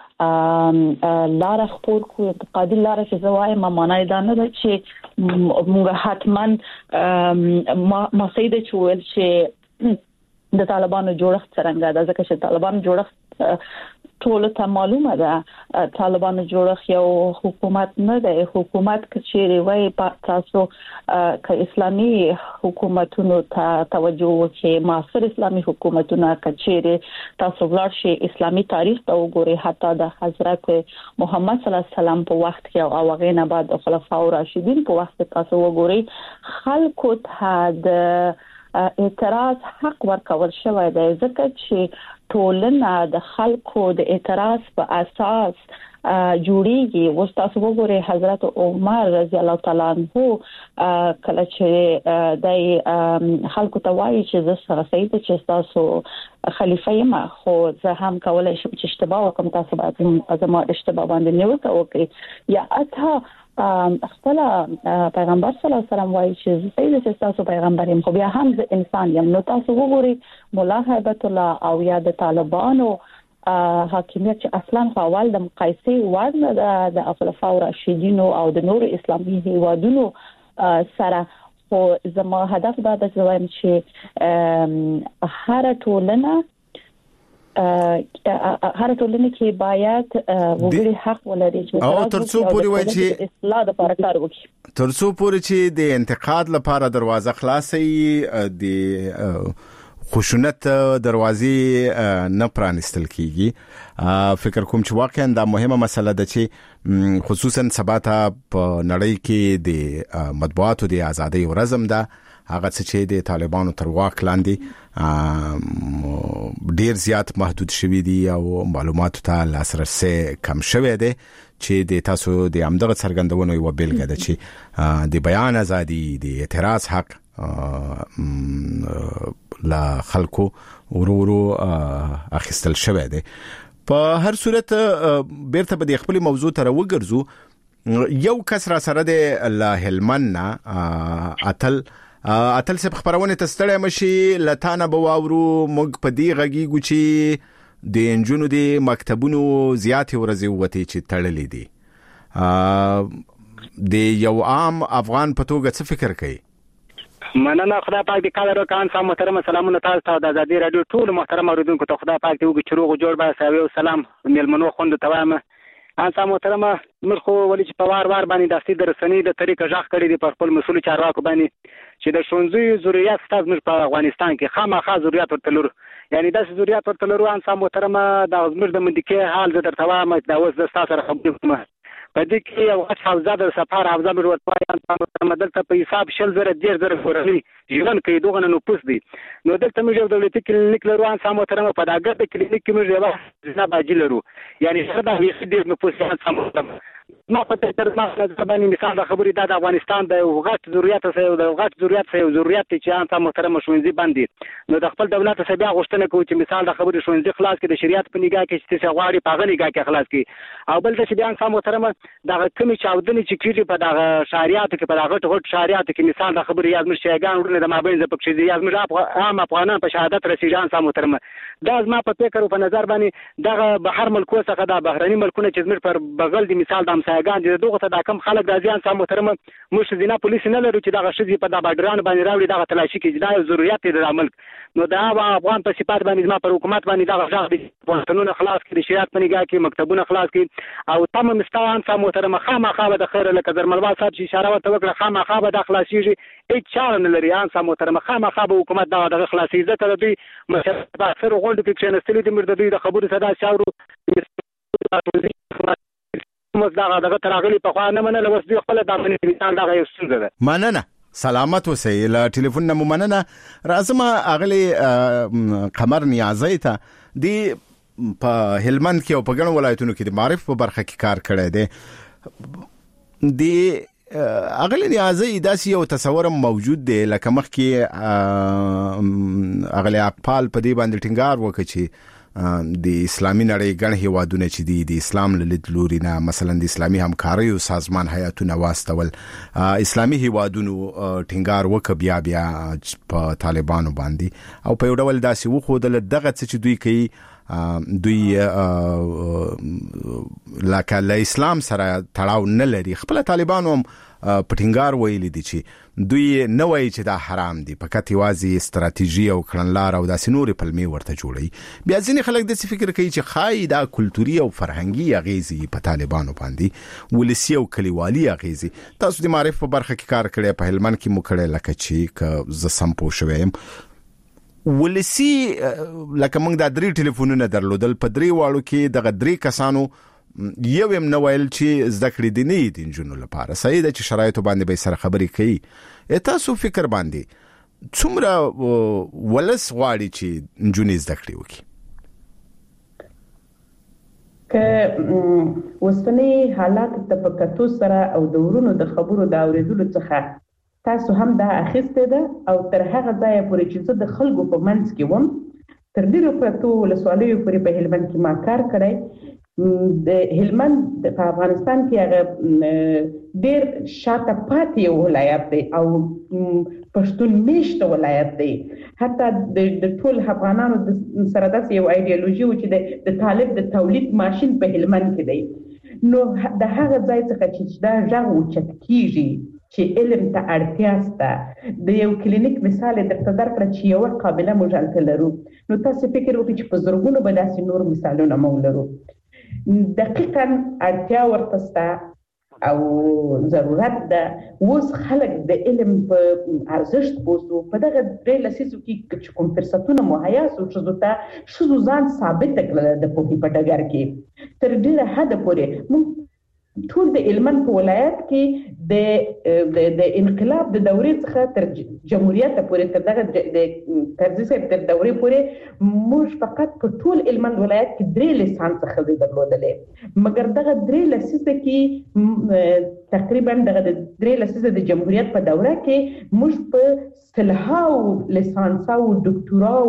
لار خپور کو. انتقادي لار چې زوایم معنی دا نه ده چې مونږ حتماً ما سیده چول چې د طالبانو جوړښت څنګه ده، ځکه چې طالبانو جوړښت ټول ته معلومه ده. طالبانو جوړښت یو حکومت نه ده. حکومت کچېری وای تاسو ک اسلامي حکومتونو ته توجه وکړئ، معاصر اسلامي حکومتونو کچېری تاسو ورشي اسلامي تاریخ ته وګورئ، حتی د حضرت محمد صلی الله علیه وسلم په وخت کې او هغه نه بعد خلفای راشدین په وخت کې تاسو وګورئ خلکو ته د اعتراض حق ورکول شوی دی، ځکه چې ټولنه د خلکو د اعتراض په اساس جوړیږي. وستاسو وګورئ حضرت عمر رضی الله تعالی عنہ کله چې د خلکو ته وایي چې زه سره سید چې تاسو خلیفہ یم، خو زه هم کولای شم چې اشتباه وکم، تاسو باید زما اشتباه باندې نیوکه وکړئ. یا اته خپل پیغمبر صلی الله علیه وسلم وایي چې سید چې تاسو پیغمبر یم، خو بیا هم زه انسان یم. نو تاسو وګورئ مولا هیبت الله او یا د طالبانو حاکمیت چې اصلا اول د مقایسې وړ نه د خلفای راشدین او د نور اسلامي هیوادونو سره. خو زما هدف دا د زوایم چې هر ټولنه کې باید وګړي حق ولري چې ترڅو پوری وای چې اصلاح لپاره کار وکړي، ترڅو پوری چې د انتقاد لپاره دروازه خلاصي، د خشونت دروازې نه پرانستل کیږي. فکر کوم چې واقعا دا مهمه مسله ده چې خصوصا سباته په نړۍ کې د مطبوعاتو د ازادۍ ورځم ده، هغه چې د طالبانو تر واک لاندې ډیر زیات محدود شوی دي او معلوماتو ته لاسرسي کم شوی دی، چې د تاسو د امدغه څرګندونو یو بیلګه ده چې د بیان ازادي، د اعتراض حق لا خلکو ورورو اخیستل شوی دی. په هر صورت بیرته به د خپل موضوع ته وګرځو. یو کس را سره د لا هلمن اتل سب خبرونه تستړی مشي لتانه بواورو موږ په دی غږیږو چې د انجونو د مکتبونو زیاتې ورځې وته چې تړلې دي. د یو عام افغان په توګه څه فکر کوي؟ مننه. خدای پاک دې کار وکړي. سلام محترم، سلامونه تاسو ته د ازادي رادیو ټول محترم اوریدونکو ته. خدای پاک دې وګړي چې روغ جوړ به ساوي او سلام ملمنو خوند ته وایم. سلام محترم، موږ خو ولې چې په وار باندې داسې درسنی د طریقه ځخ کړی دی پر خپل مسؤل چارواکو باندې چې د شونځي ضرورت ستاسو موږ په افغانستان کې خامخا ضرورت ورته لرو، یعنی داسې ضرورت ورته لرو. سلام محترم، دا زموږ د مندکې حال د درته وایم دا اوس د تاسو سره خبرې کوم. په دې کې یو حوزه د سفر حوزه مې ورته دلته په حساب 10,000 کورنۍ ژوند کوي، دغه نو پوس دي. نو دلته موږ یو دولتي کلینیک لرو. سم محترم، په دغه کلینیک کې موږ یو نه باجی لرو، یعنی څه دا هیڅ دې نو پوس سم محترم. ما په تر ما باندې مثال د خبرې د افغانستان د غټ ضرورت سره د غټ ضرورت چې سم محترم شونځي باندې نو د خپل دولت سره بیا غوښتنه کوي چې مثال د خبرې شونځي خلاص کړي، د شریعت په نگاه کې چې غواړي په غني نگاه کې خلاص کړي. او بل څه بیا سم محترم دا کومې چاودنې چې کیږي په دغه شریعت کې، په دغه غټ شریعت کې مثال د خبرې یاد مشه شیګان ورنه د مابین ز پکې دي، یاد مشه عام افغانان په شهادت رسیدان سم محترم. دا زما په فکر او په نظر باندې دغه بهر ملکو څخه د بهرني ملکونو چې زموږ پر بغل دي مثال د امسایګان دي، دغه ته د کم خلک راځي سم محترم. موږ زینا پولیس نه لرو چې دغه شذې په د باډران باندې راوړي دغه تلاشي کې دا ضرورت دی د عمل. نو دا افغان په صفات باندې زما پر حکومت باندې دغه ځاګ دي پښتونونه خلاص کړي، شریعت په نگاه کې مکتبونه خلاص کړي او تم مستوان سم محترم خامخا به د خیر لکه درملوا صاحب چې اشاره ورته وکړه خامخا به د خلاصيږي هیڅ چاره نه لري. سم محترم خامخا به حکومت دغه خلاصي ځکه د دوی مشر اکثر غونډو کې کېنستلي دي، مرده دوی د خبرو صدا شاورو دغه تراغلي په خوا نه منله، بس دوی خپل د افغانستان دغه یو ستونزه ده. مننه، سلامت اوسئ. له ټلیفون نه مننه. راځم اغلی قمر نیازی ته دی په هلمند کې او په ګڼو ولایتونو کې د معرف په برخه کې کار کړی دی. دی اغلی نیازي داسې یو تصور موجود دی لکه مخکې اغلی اقبال په دې باندې ټینګار وکړي چې د اسلامي نړۍ ګڼ هیوادونه چې دي د اسلام له لید لوري نه مثلا د اسلامي همکاریو سازمان هیاتونه واستول اسلامي هیوادونو ټینګار وکړ بیا په طالبانو باندې او په یو ډول داسې وخودل دغه چې دوی کوي دوی لکه له اسلام سره تړاو نه لري. خپل طالبانو هم پټینګار ویلي دي چې دوی نه وایي چې دا حرام دي، فقط یوازې استراتیژي او کړنلار او داسې نورې پلمې ورته جوړوي. بیا ځینې خلک داسې فکر کوي چې ښایي دا کلتوري او فرهنګي اغیزې په طالبانو باندې ولسي او کلیوالي اغیزې. تاسو د معرف په برخه کې کار کړی، په هلمند کې مو کړی، لکه چې زه سم پوه شوی یم ولسی لکه موږ دا 3 ټلیفونونه درلودل، په 3 واړو کې دغه 3 کسانو یو هم نه ویل چې زده کړې دي نه دي نجونو لپاره. صحیح ده چې شرایطو باندې به سره خبرې کوي. تاسو فکر باندې څومره ولس غواړي چې نجونې زده کړې وکړي؟ که وسنی حالات تفکتو سره او دورونو د خبرو د اوریدلو څخه تاسو هم دا اخیسته ده او تر هغه ځای پورې چې زه د خلکو په منځ کې وم تر ډیرو پرتو ولسوالیو پورې په هلمند کې ما کار کړی. د هلمند په افغانستان کې هغه ډیر شاته پاتې ولایت دی او پښتون میشته ولایت دی. حتی د ټول افغانانو سره داسې یو ایډیالوژي و چې د طالب د تولید ماشین په هلمند کې دی. نو د هغه ځای څخه چې دا ژغ اوچت کیږي چې علم ته اړتیا شته. د یو کلینیک مثال درته درکړه چې یو قابله موږ هلته لرو، نو تاسو فکر وکړئ چې په زرګونو به داسې نور مثالونه موږ لرو. دقیقاً اړتیا ورته شته او ضرورت ده. اوس خلک د علم په ارزښت پوهېږي. په دغه 3 لسیزو کې چې کوم فرصتونه مهیا شو ښځو ته، ښځو ځان ثابت کړل د پوهې په ډګر کې تر ډېره حده پورې. ټول د هلمند په ولایت کې د انقلاب د دورې څخه تر جمهوریت پورې تر دغه د کرزي صاحب تر دورې پورې موږ فقط په ټول هلمند ولایت کې 3 لیسانس ښځې درلودلې. مګر دغه 3 لسیزه کې تقریبا دغه 3 لسیزه د جمهوریت په دوره کې موږ په سلهاو لیسانس او ډاکټورا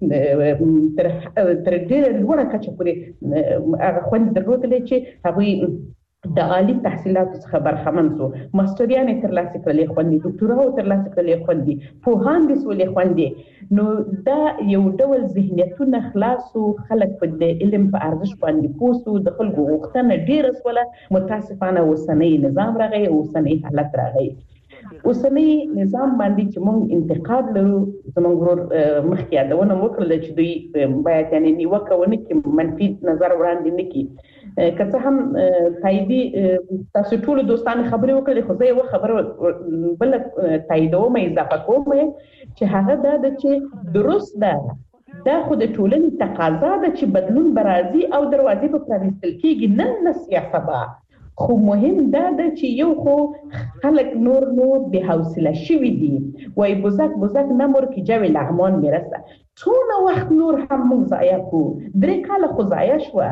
تر ډېره لوړه کچه پورې هغه خوندې درلودلې چې هغوی د عالی تحصیلاتو څخه برخمن شو. ماستریانې ترلاسه کړلې خوندې، ډاکټورا ترلاسه کړلې خوندې، پوهان دې سولې خوندې. نو دا یو ډول ذهنیتونه خلاصو، خلک په د علم په ارزښت باندې پوه شو، د خلکو غوښتنه ډېره شوله. متاسفانه اوسنی نظام راغی، اوسنی حالت راغی. اوسنی نظام باندې چې موږ انتقاد لرو، زموږ ورور مخکې یادونه وکړله چې دوی باید یعنې نیوکه ونه کړي، منفي نظر وړاندې نه کړي. که څه هم تاییدي تاسو ټولو دوستانو خبرې وکړلې، خو زه یوه خبره بله تاییدوم، اضافه کوم چې هغه دا ده چې درست ده، دا خو د ټولنې تقاضا ده چې بدلون به راځي او دروازې به پرانیستل کېږي، نن نه سبا. خو مهم دا ده چې یو خو خلک نور بې حوصله شوي دي. وایي بزک نمر که جو لغمان میرسه. څونه وخت نور هم موږ ضایع کړو؟ 3 کاله خو ضایع شوه.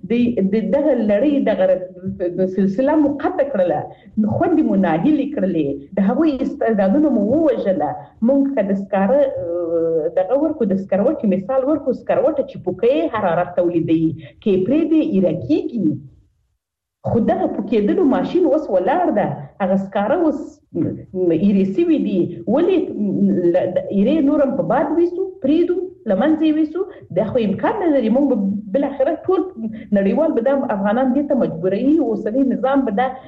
دغه لړۍ دغه سلسله مو قطع کړله، خوندې مو ناهیلې کړلې، د هغوی استعدادونه مو ووژله. موږ که د سکاره دغه ورکو، د سکروټې مثال ورکو، سکروټه چې پوکې حرارت تولیدوي، کې پرېږدي ایره کېږي. خو دغه پوکېدلو ماشین اوس ولاړ ده، هغه سکاره اوس ایرې سوي دي. ولې ایرې نور هم په باد ویسو، پرېږدو، له منځه یې ویسو؟ دا خو امکان نه لري. موږ به بالاخره ټول نړیوال به دا افغانان دې ته مجبوروي، اوسنی نظام به دا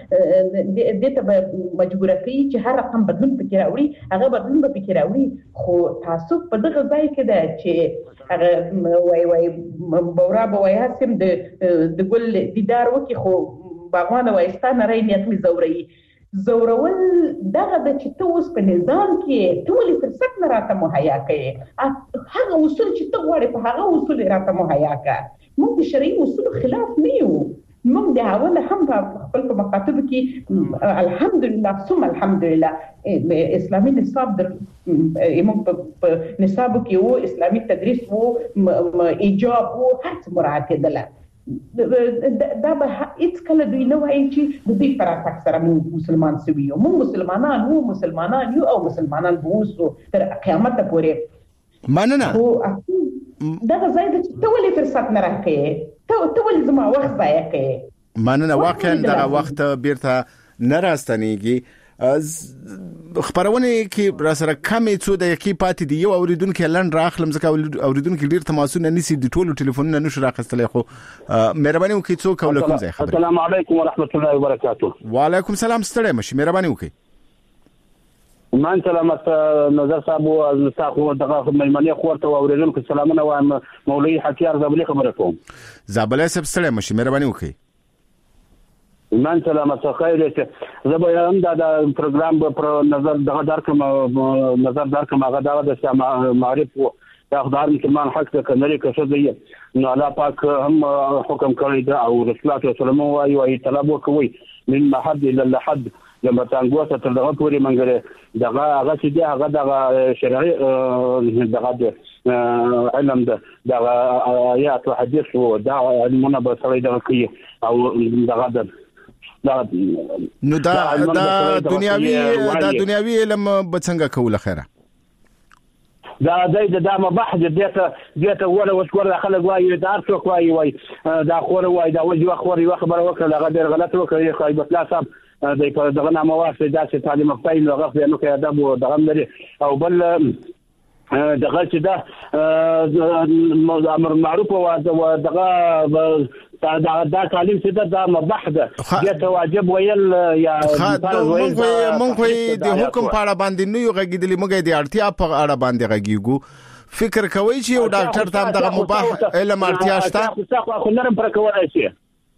دې ته به مجبوره کوي چې هر رقم بدلون پکې راوړي، هغه بدلون به پکې راوړي. خو تعصب په دغه ځای کې ده چې هغه وایي بورا به وایي هسیم د ګل دیدار وکړي، خو باغوانه وایي ستا نری نیت مې زوروي. زورول دغه د چې ته اوس په نظام کې ټولې فرصت نه راته مهیا کوي. هغه اصول چې ته غواړې په هغه اصول راته مهیا کړه. موږ د شرعي اصولو خلاف نه یو. موږ د اوله هم په خپل په مکاتبو کې الحمدلله ثم الحمدلله اسلامي نصاب موږ په نصابو کې وو، اسلامي تدریس وو، ایجاب وو، هر څه مراعاتېدله. دا به هیڅ کله دوی نه وایي چې د دوی پر اساس سره موږ مسلمان سوي یو، موږ مسلمانان یو او مسلمانان به اوسو تر قیامت پورې. مننه. دا ځای د ته ولې فرصت نه راکې، ته ولې زما وخت ضایع کوې؟ مننه. واقعا دغه وخت بیرته نه راستنیږي. خبرونه کې را سره کمې څو دقیقې پاتې دي. یو اوریدونکو لند راخلم ځکه اوریدونکو ډیر تماسونه نسی د ټولو ټلیفونونو نشو راخستلای، خو مهرباني وکړئ څو کولکم ځای خبر. السلام علیکم ورحمت الله وبرکاته. وعلیکم السلام. ستړی مشي، مهرباني وکړئ. مان سلامت نظر صاحب او تاسو دغه مېلمنې خورته اوریدونکو سلامونه وایم. مولوی حتیار زابلی خبره کوم. زابلی صاحب ستړی مشي، مهرباني وکړئ. من سلامت خیر شه. زه به هم دا پروګرام پر نظر درکم هغه د معرف او اقدار مسلمان حق ته کناري کښه نو الله پاک هم حکم کړی دا او رسول الله صلی الله علیه و آله طلب وکوي من محد الى اللحد لما تنګوسه تر دغه پورې منګره دغه چې دی هغه دغه شرعي دغه علم دغه آیات او حدیث او دا علمونه به سره دغه کوي او دغه نو دا دنیاوی علم بڅنګه کوله خیره دا مباحث دته ولا وشور خلک وایي دا څوک وایي دا خور وایي دا وجه خور یو خبره وکړه هغه ډیر غلط وکړي. خو بس لا صاحب د په دغه نامه واسطه دا چې تعلیم خپل لغه نو کې ادب او دغه لري او بل دغه چې دا امر معروف او دغه دا تعلیم چې دا مباحث ده واجب ویل یا مونږ د حکم په اړه باندې نه یو غږیدلی، موږ د اړتیا په اړه باندې غږیږو. فکر کوي چې یو ډاکټر ته دغه مباح علم اړتیا شته؟ خو نرم پر کولای شي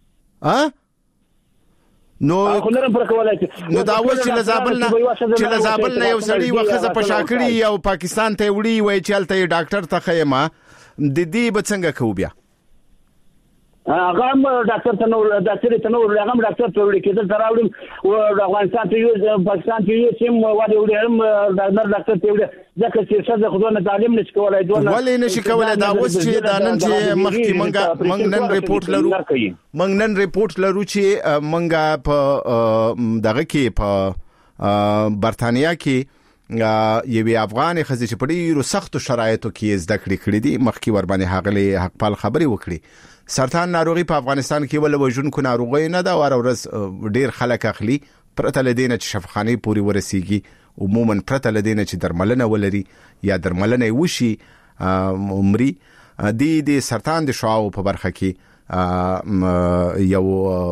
نو دا و چې لزابل نه یو سړی وخزه په شاکړی او پاکستان ته وړي وای چې الته ډاکټر ته خیمه د دې بڅنګ کو بیا هغه ډاکټر ته نو هغه ډاکټر ته وړي کېدل تراوړم او افغانستان ته یو پاکستان ته یو سیم وړي هم ډاکټر ته وړي ځکه چې څه خدونه تعلیم نشي کولای دونه ولې نشي کولای. دا اوس چې دا نن چې مخکې منګ نن ریپورت لرو چې منګه په دغه کې په برتانیا کې یوه افغان خزي چې په ډیرو سختو شرایطو کې زده کړې دي. مخکې ور باندې هغه حقپال خبري وکړي. سرطان ناروغي په افغانستان کې ول وژونکو ناروغي نه دا ورځ ډیر خلک اخلي پرته لدینه چې شفاخانه پوری ورسیږي. عموما پرته لدینه چې درملنه ولري یا درملنه وشي عمري د سرطان د شعاع په برخه کې یو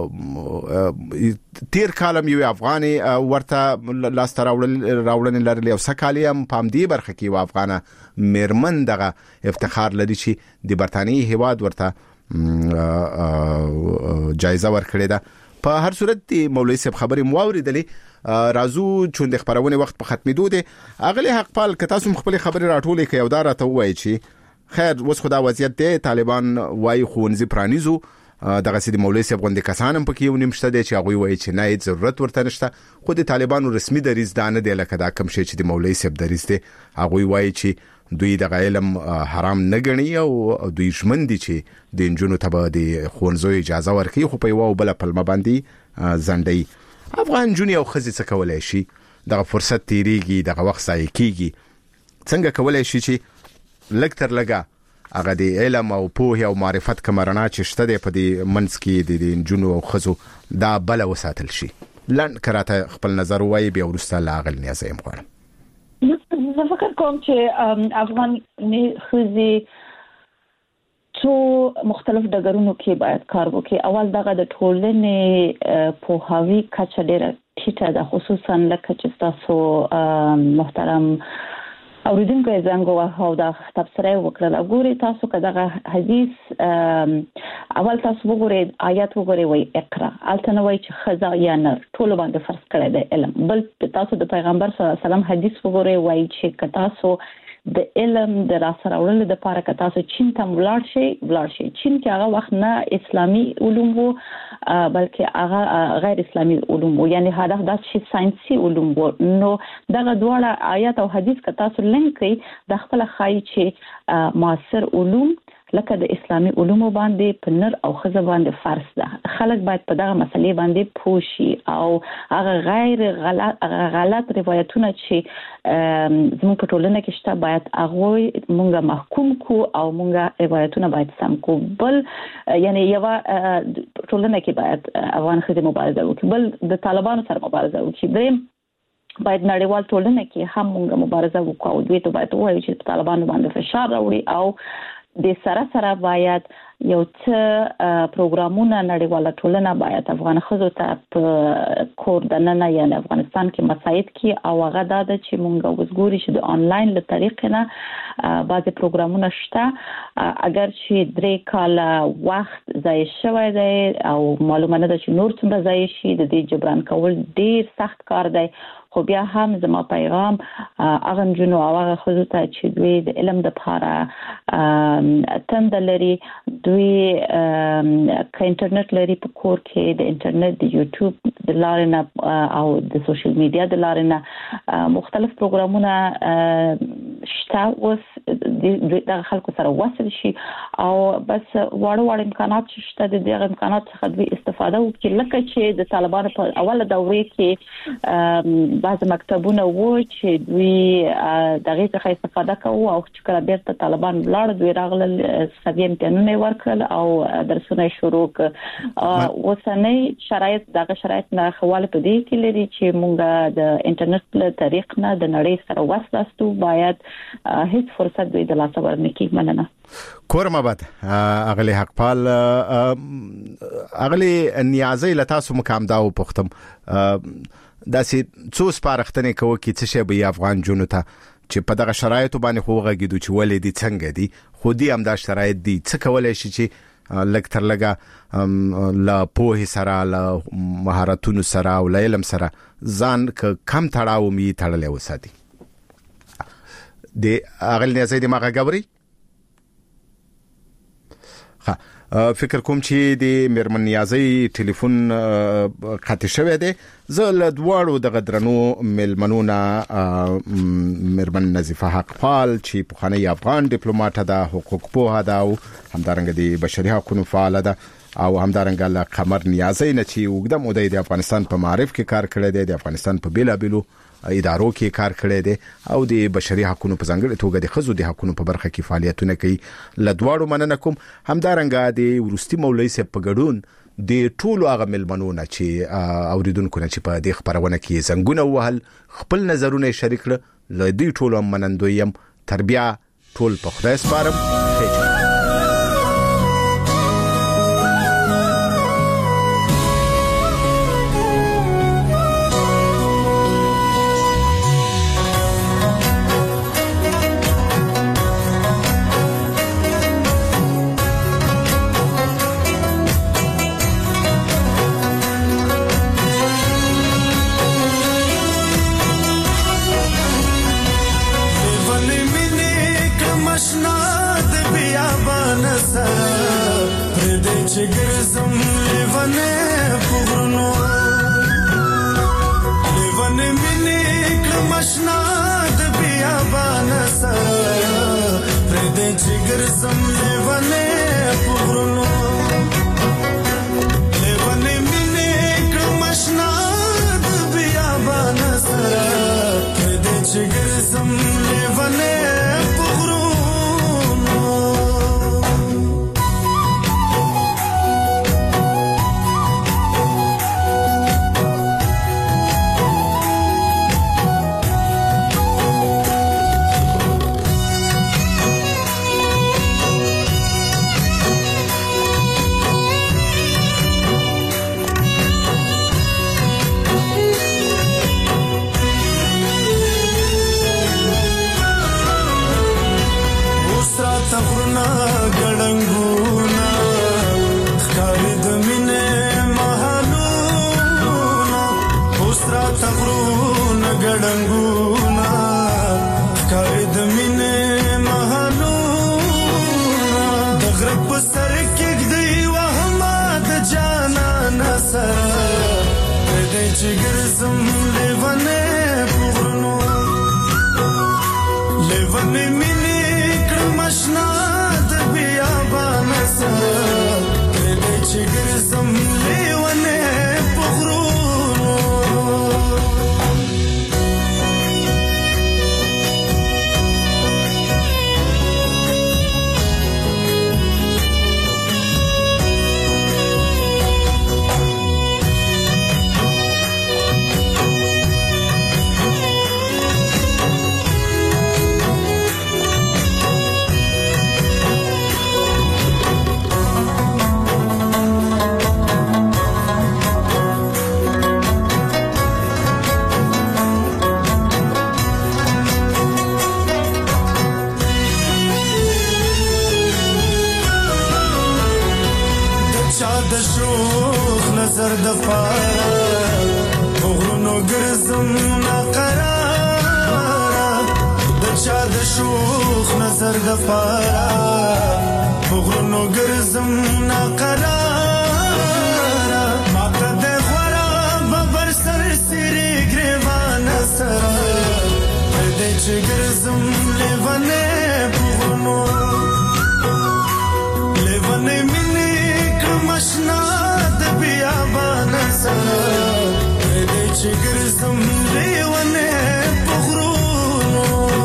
تیر کالم یو افغاني ورته لاس راوړل لري او سکالیم پام دی برخه کې و افغانه میرمن دغه افتخار لري چې د برتانی هیواد ورته جایزه ورکړې ده. په هر صورت مولوی صاحب خبرې موریدلې رازو چون د خبرونه وخت په ختمېدو دي. اغلی حقپال که تاسو خپل خبرې راټولې کوي او دا راته وایي چې خیر اوس خدا وضعیت دی طالبان وایي خونځي پرانیزو دغه سید مولوی صاحب غونډه کسانم پکې یو نمشته دي چې هغه وایي چې نه ضرورت ورته نشته. خو د طالبانو رسمي دریز دانه دی لکه دا کم شي چې د مولوی صاحب دریز دی. هغه وایي چې دوی د علم حرام نه ګڼي او دوی ژمن دي چې د انجونو ته د خونځو اجازه ورکړي. خو په یو بل پلمه باندې زندۍ افغان جونی او خزي څه کولای شي دغه فرصت تیریږي دغه وخت ځای کیږي. څنګه کولای شي چې لکتر لګا هغه د علم او پوهه او معرفت کمرنا چې شته په دې منځ کې د انجونو او خزو دا بل وساتل شي. لن کراته خپل نظر وایي بیا ورسته لاغل نیازم غواړم. زه فکر کوم چې افغان خزي څو مختلف ډګرونو کې باید کار وکړي. اول دغه د ټولنې پوهاوی کچه ډېره ټیټه ده، خصوصا لکه چې تاسو محترم اوریدونکو زنګ وهاو دا تفسیر وکړل. وګورئ تاسو کداغه حدیث اول تاسو وګورئ آیات وګورئ وای اقرا الته وای چې خزا یا نر ټول باندې فرض کړی دی علم. بل تاسو د پیغمبر صلی الله علیه وسلم حدیث وګورئ وای چې تاسو د علم د راسره وړل د لپاره که تاسو چین ته ولاړ شي چین کې هغه وخت نه اسلامي علوم وو بلکې هغه غیر اسلامي علوم وو، یعنی هدف دا چې ساينسي علوم وو. نو دغه دواړه آیات او حدیث که تاسو لینک کړئ د خپل خای چې معاصر علوم لکه د اسلامي علومو باندې په نر او ښځه باندې فرض ده. خلک باید په دغه مسلې باندې پوه شي او هغه غیر غلط روایتونه چې زموږ په ټولنه کې شته باید هغه مونږه محکوم کو او مونږه روایتونه باید سم کو. بل یعنی یو ټولنه کې باید افغان ښځې مبارزه وکړي، بل د طالبانو سره مبارزه وکړي، دریم باید نړیوال ټولنه کې هم مونږه مبارزه وکړو او دوی ته باید ووایو چې طالبانو باندې فشار راوړي او د سره باید یو څه پروګرامونه نړیواله ټولنه باید افغان ښځو ته په کور دننه یعنی افغانستان کې مساعد کی او هغه دا چې مونږ وزګوري چې د آنلاین له طریقې نه بعضي پروګرامونه شته اگر چې 3 کاله وخت ضایع شوی دی او معلومه نه ده چې نور څومره ضایع شي، د دې جبران کول ډیر سخت کار دی. خو بیا هم زما پیغام هغه نجونو او هغه ښځو ته چې دوی د علم لپاره تند لري، دوی که انټرنیټ لري په کور کې د انټرنیټ د یوټیوب د لارې نه او د سوشل میډیا د لارې نه مختلف پروګرامونه شته، اوس د خلکو سره وصل شي او بس واړه امکانات چې شته د دې امکانات څخه دوی استفاده وکړي. لکه چې د طالبانو په اوله دوره کې بعض مکتبونه وو چې دوی دغه څخه استفاده کوي او چې کله بیرته طالبان لاړ دوی راغلل سوي امتحانونه ورکړل او درسونه شروع کړ. اوسنۍ شرایط دغه شرایط نه خواله په دې کې لري چې مونږ د انټرنیټ له طریق نه د نړۍ سره وصل باید هیڅ فرصت دوی د لاسه ورنکړي. مننه. کورم آباد اغلی حقپال اغلی نیازی لتاسو مقام داو پختم داسې څو سپارښتنې کوي چې څه شی به افغان جنو ته چې په دغه شرایطو باندې خوغه کېدو چې ولې دي څنګه دي خو دي هم دا شرایط دي څه کولای شي چې لږ تر لږه لا پوهې سره لا مهارتونو سره او لا علم سره ځان کم تړاو می تړلې وساتي. د اغل نیازی د ماغه غوري فکر کوم چې د میرمن نیازی ټلیفون قطع شوی دی. زه له دواړو د غدرنو ملمنونه میرمن نظیفه حقپال چې پخوانی افغان ډیپلوماټ ده، حقوق پوه ده او همدارنګه د بشري حقوقو فعال ده او همدارنګه له قمر نیازی نه چې وګدم او د افغانستان په معرف کې کار کړی دی، د افغانستان په بیلابیلو ادارو کې کار کړی دی او د بشري حقوقو په ځانګړي توګه د ښځو د حقوقو په برخه کې فعالیتونه کوي. له دواړو مننه کوم. همدارنګه د ورستي مولوي صاحب په ګډون د ټولو هغه ملمنونه چې اوریدونکو نه چې په دې خبرونه کې زنګونه وهل خپل نظرونه شریک کړل، له دې ټولو منندویم. تربیه ټول په خدای سپارم. Live چې ګرځم لیونه پغرو نظر د پاره وغرونو ګرځم ناقرار د چا د شوخ نظر د پاره وغرونو ګرځم ناقرار ماته د خورا ببر سر سری ګریوان سره دې چې ګرځم لیونه وغرونو لیونه مینه کمشنا بیابان سره دې چې ګرځم لیونه پغرونو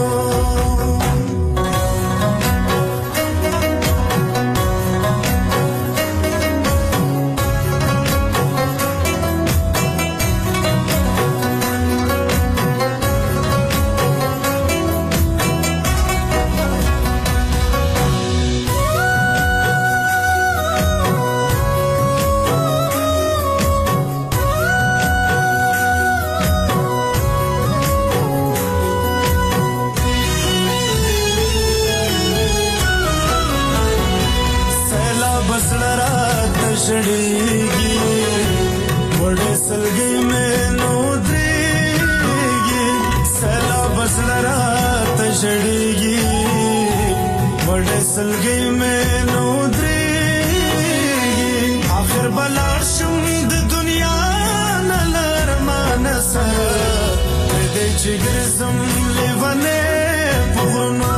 شړېږي وړې سلګي مې نو درېږي سلاب سلرا ته شړېږي وړې سلګي مې نو درېږي اخر بلار شم د دنیا نه لرمان سره دې چې ګرځم لیونه پغرونو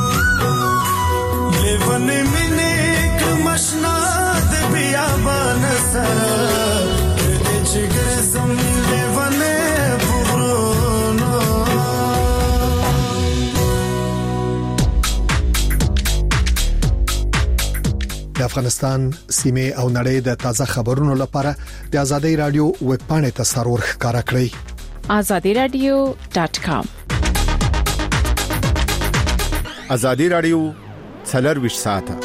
لیونه مینه کمشنا بیابان سره دې چې ګرځم لیونه پغرونو د افغانستان سیمه او نړۍ د تازه خبرونو لپاره د ازادي رادیو ویب پاڼه ته سرور ښکارا کړئ azadiradio.com ازادي رادیو 24 ساعته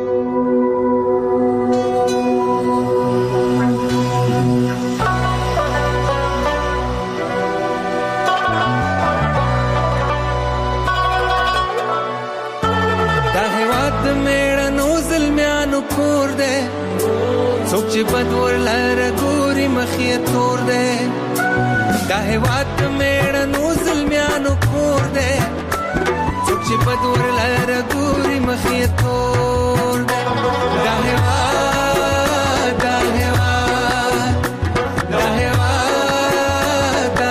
چې بدور لار ګوري مخې تور ده دا هواد میړه نو زلمیانو کور ده چې بدور لار ګوري مخې تور ده دا هواد دا هواد دا هواد دا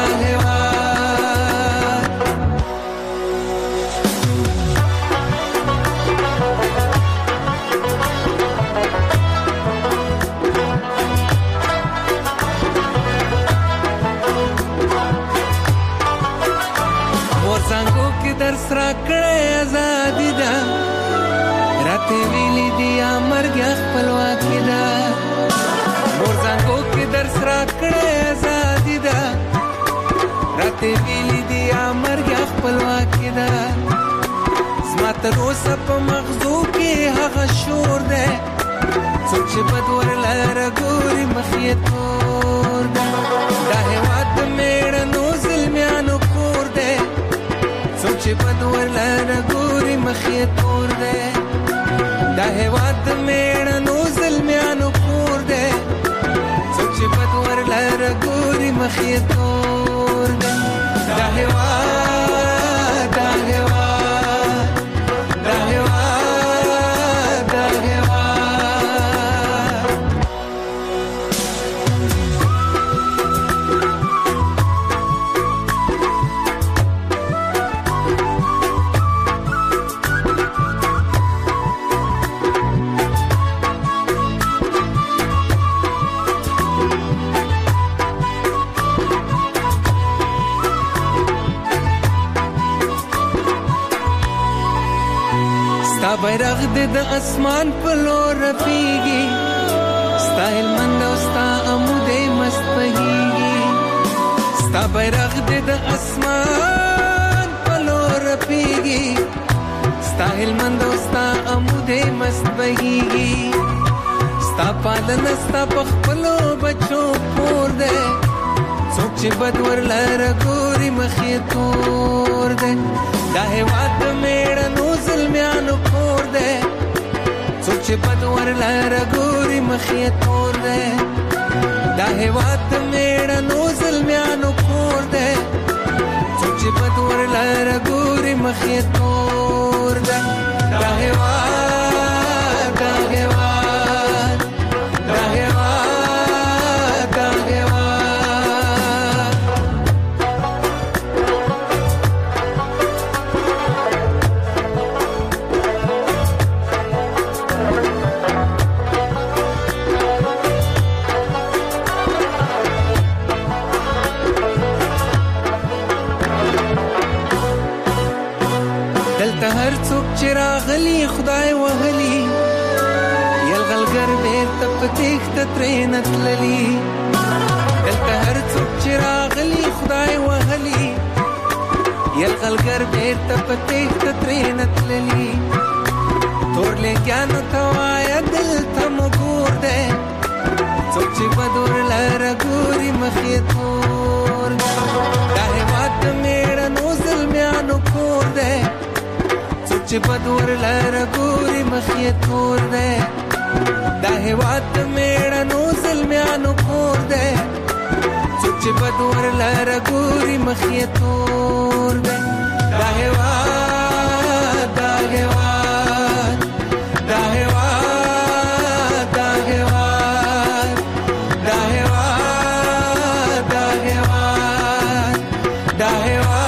هواد درس را کړې ازادي ده راته ویلې دي امرګ خپلواکي ده مورزانګو کې درس را کړې ازادي ده راته ویلې دي امرګ خپلواکي ده سمات روسه په مغزو کې هغه شور ده څوک چې بدور لار ګوري مخې تور ده دا هواد میړه نو زلمیانو کور ده چې بدور لار ګوري مخې تور ده دا هواد میړه نو زلمیانو کور ده چې بدور لار ګوري مخې تور ده دا هواد دا هواد دا هواد دا هواد دې د اسمان په لور رپیږي ستا هلمند او ستا عمودې مست بهیږي ستا بیرغ دې د اسمان په لور رپیږي ستا هلمند او ستا عمودې مست بهیږي ستا پالنه ستا په خپلو بچو پور دی څوک چې بد ورلره ګوري مخې تور دی دا هېواد د مېړنو زلمیانو کور دی څوک چې بد ورلره ګوري مخې تور دی دا هېواد د مېړنو زلمیانو کور دی څوک چې بد ورلره ګوري مخې تور دی دا هېواد دا هېواد دا هېواد دا هېواد هر څوک چې راغلی خدای وهلی یلغلګر بیرته په تېښته ترېنه تللي دلته هر څوک چې راغلی خدای وهلی یلغلګر بیرته په تېښته ترېنه تللي تور لنګیانو ته وایه دلته مو ګور دی څوک چې بد ورلره ګوري مخې تور دی دا هېواد د مېړنو زلمیانو کور دی چې بد ورلره ګوري مخې تور دی دا هېواد د مېړنو زلمیانو کور دی څوک چې بد ورلره ګوري مخې تور دی دا هېواد دا هېواد دا هېواد دا هېواد دا هېواد دا هېواد دا هېواد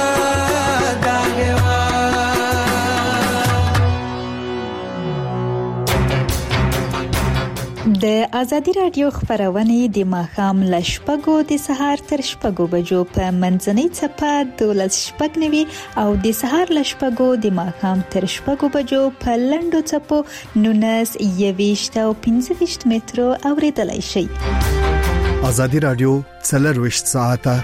د ازادي رادیو خبرونه د ماښام له شپږو د سهار تر شپږو بجو په منځنۍ څپه 12:09 او د سهار له شپږو د ماښام تر شپږو بجو په لنډو څپو 19 او 15 مترو اوریدلای شئ. ازادي رادیو 24 ساعته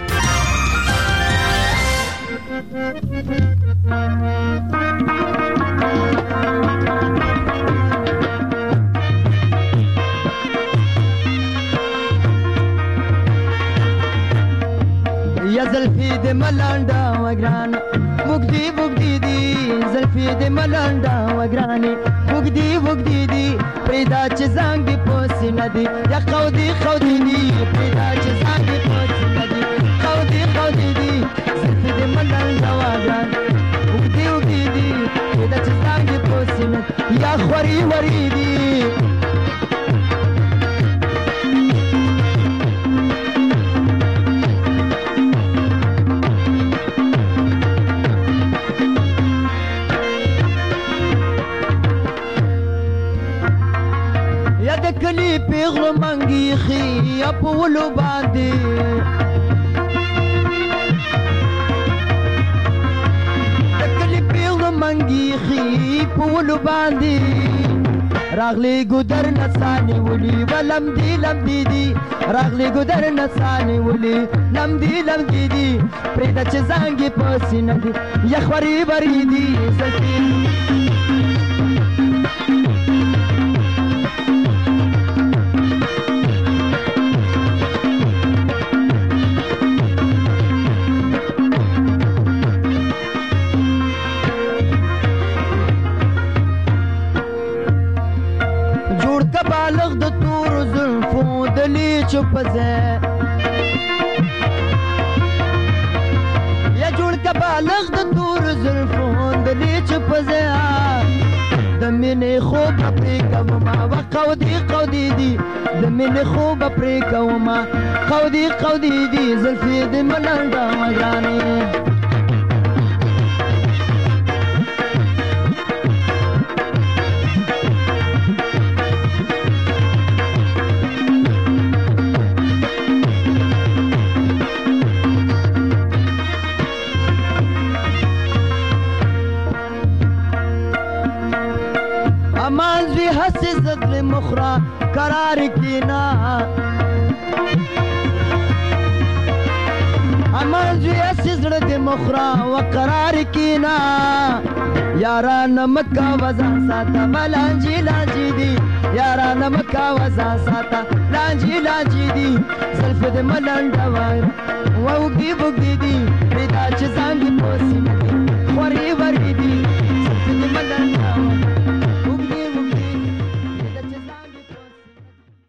زلفی د ملانډا وګران وګدي وګدي دي زلفی د ملانډا وګران وګدي وګدي دي پیدا چې زنګ پوسې ندي یا خودي خودي دي پیدا چې زنګ پوسې ندي خودي خودي دي زلفی د ملانډا وګران وګدي وګدي دي پیدا چې زنګ پوسې ندي یا خوري وري دي کلی پیغلو منگی خی اپولو باندی کلی پیغلو منگی خی اپولو باندی راغلی گودر نسانی ولی ولم دی لم دی دی راغلی گودر نسانی ولی لم دی دی پریدا چه زنگی پاسی ندی یخوری بری دی زلفی بالغ د تور زلفو دلی چپ زه یا جوړ کا بالغ د تور زلفو دلی چپ زه د مینې خوب پرې کوم ما وقودي قودي دي د مینې خوب پرې کوم ما قودي قودي دي زلفي د ملنډا وګرانې وقرار کینا امان زوی سزړه د مخرا وقرار کینا یاران مکا وزا ساته ملانجی لانجی دی یاران مکا وزا ساته لانجی لانجی دی زلف د ملنډ وای وګي وګي دی پیدا چې څنګه پوسی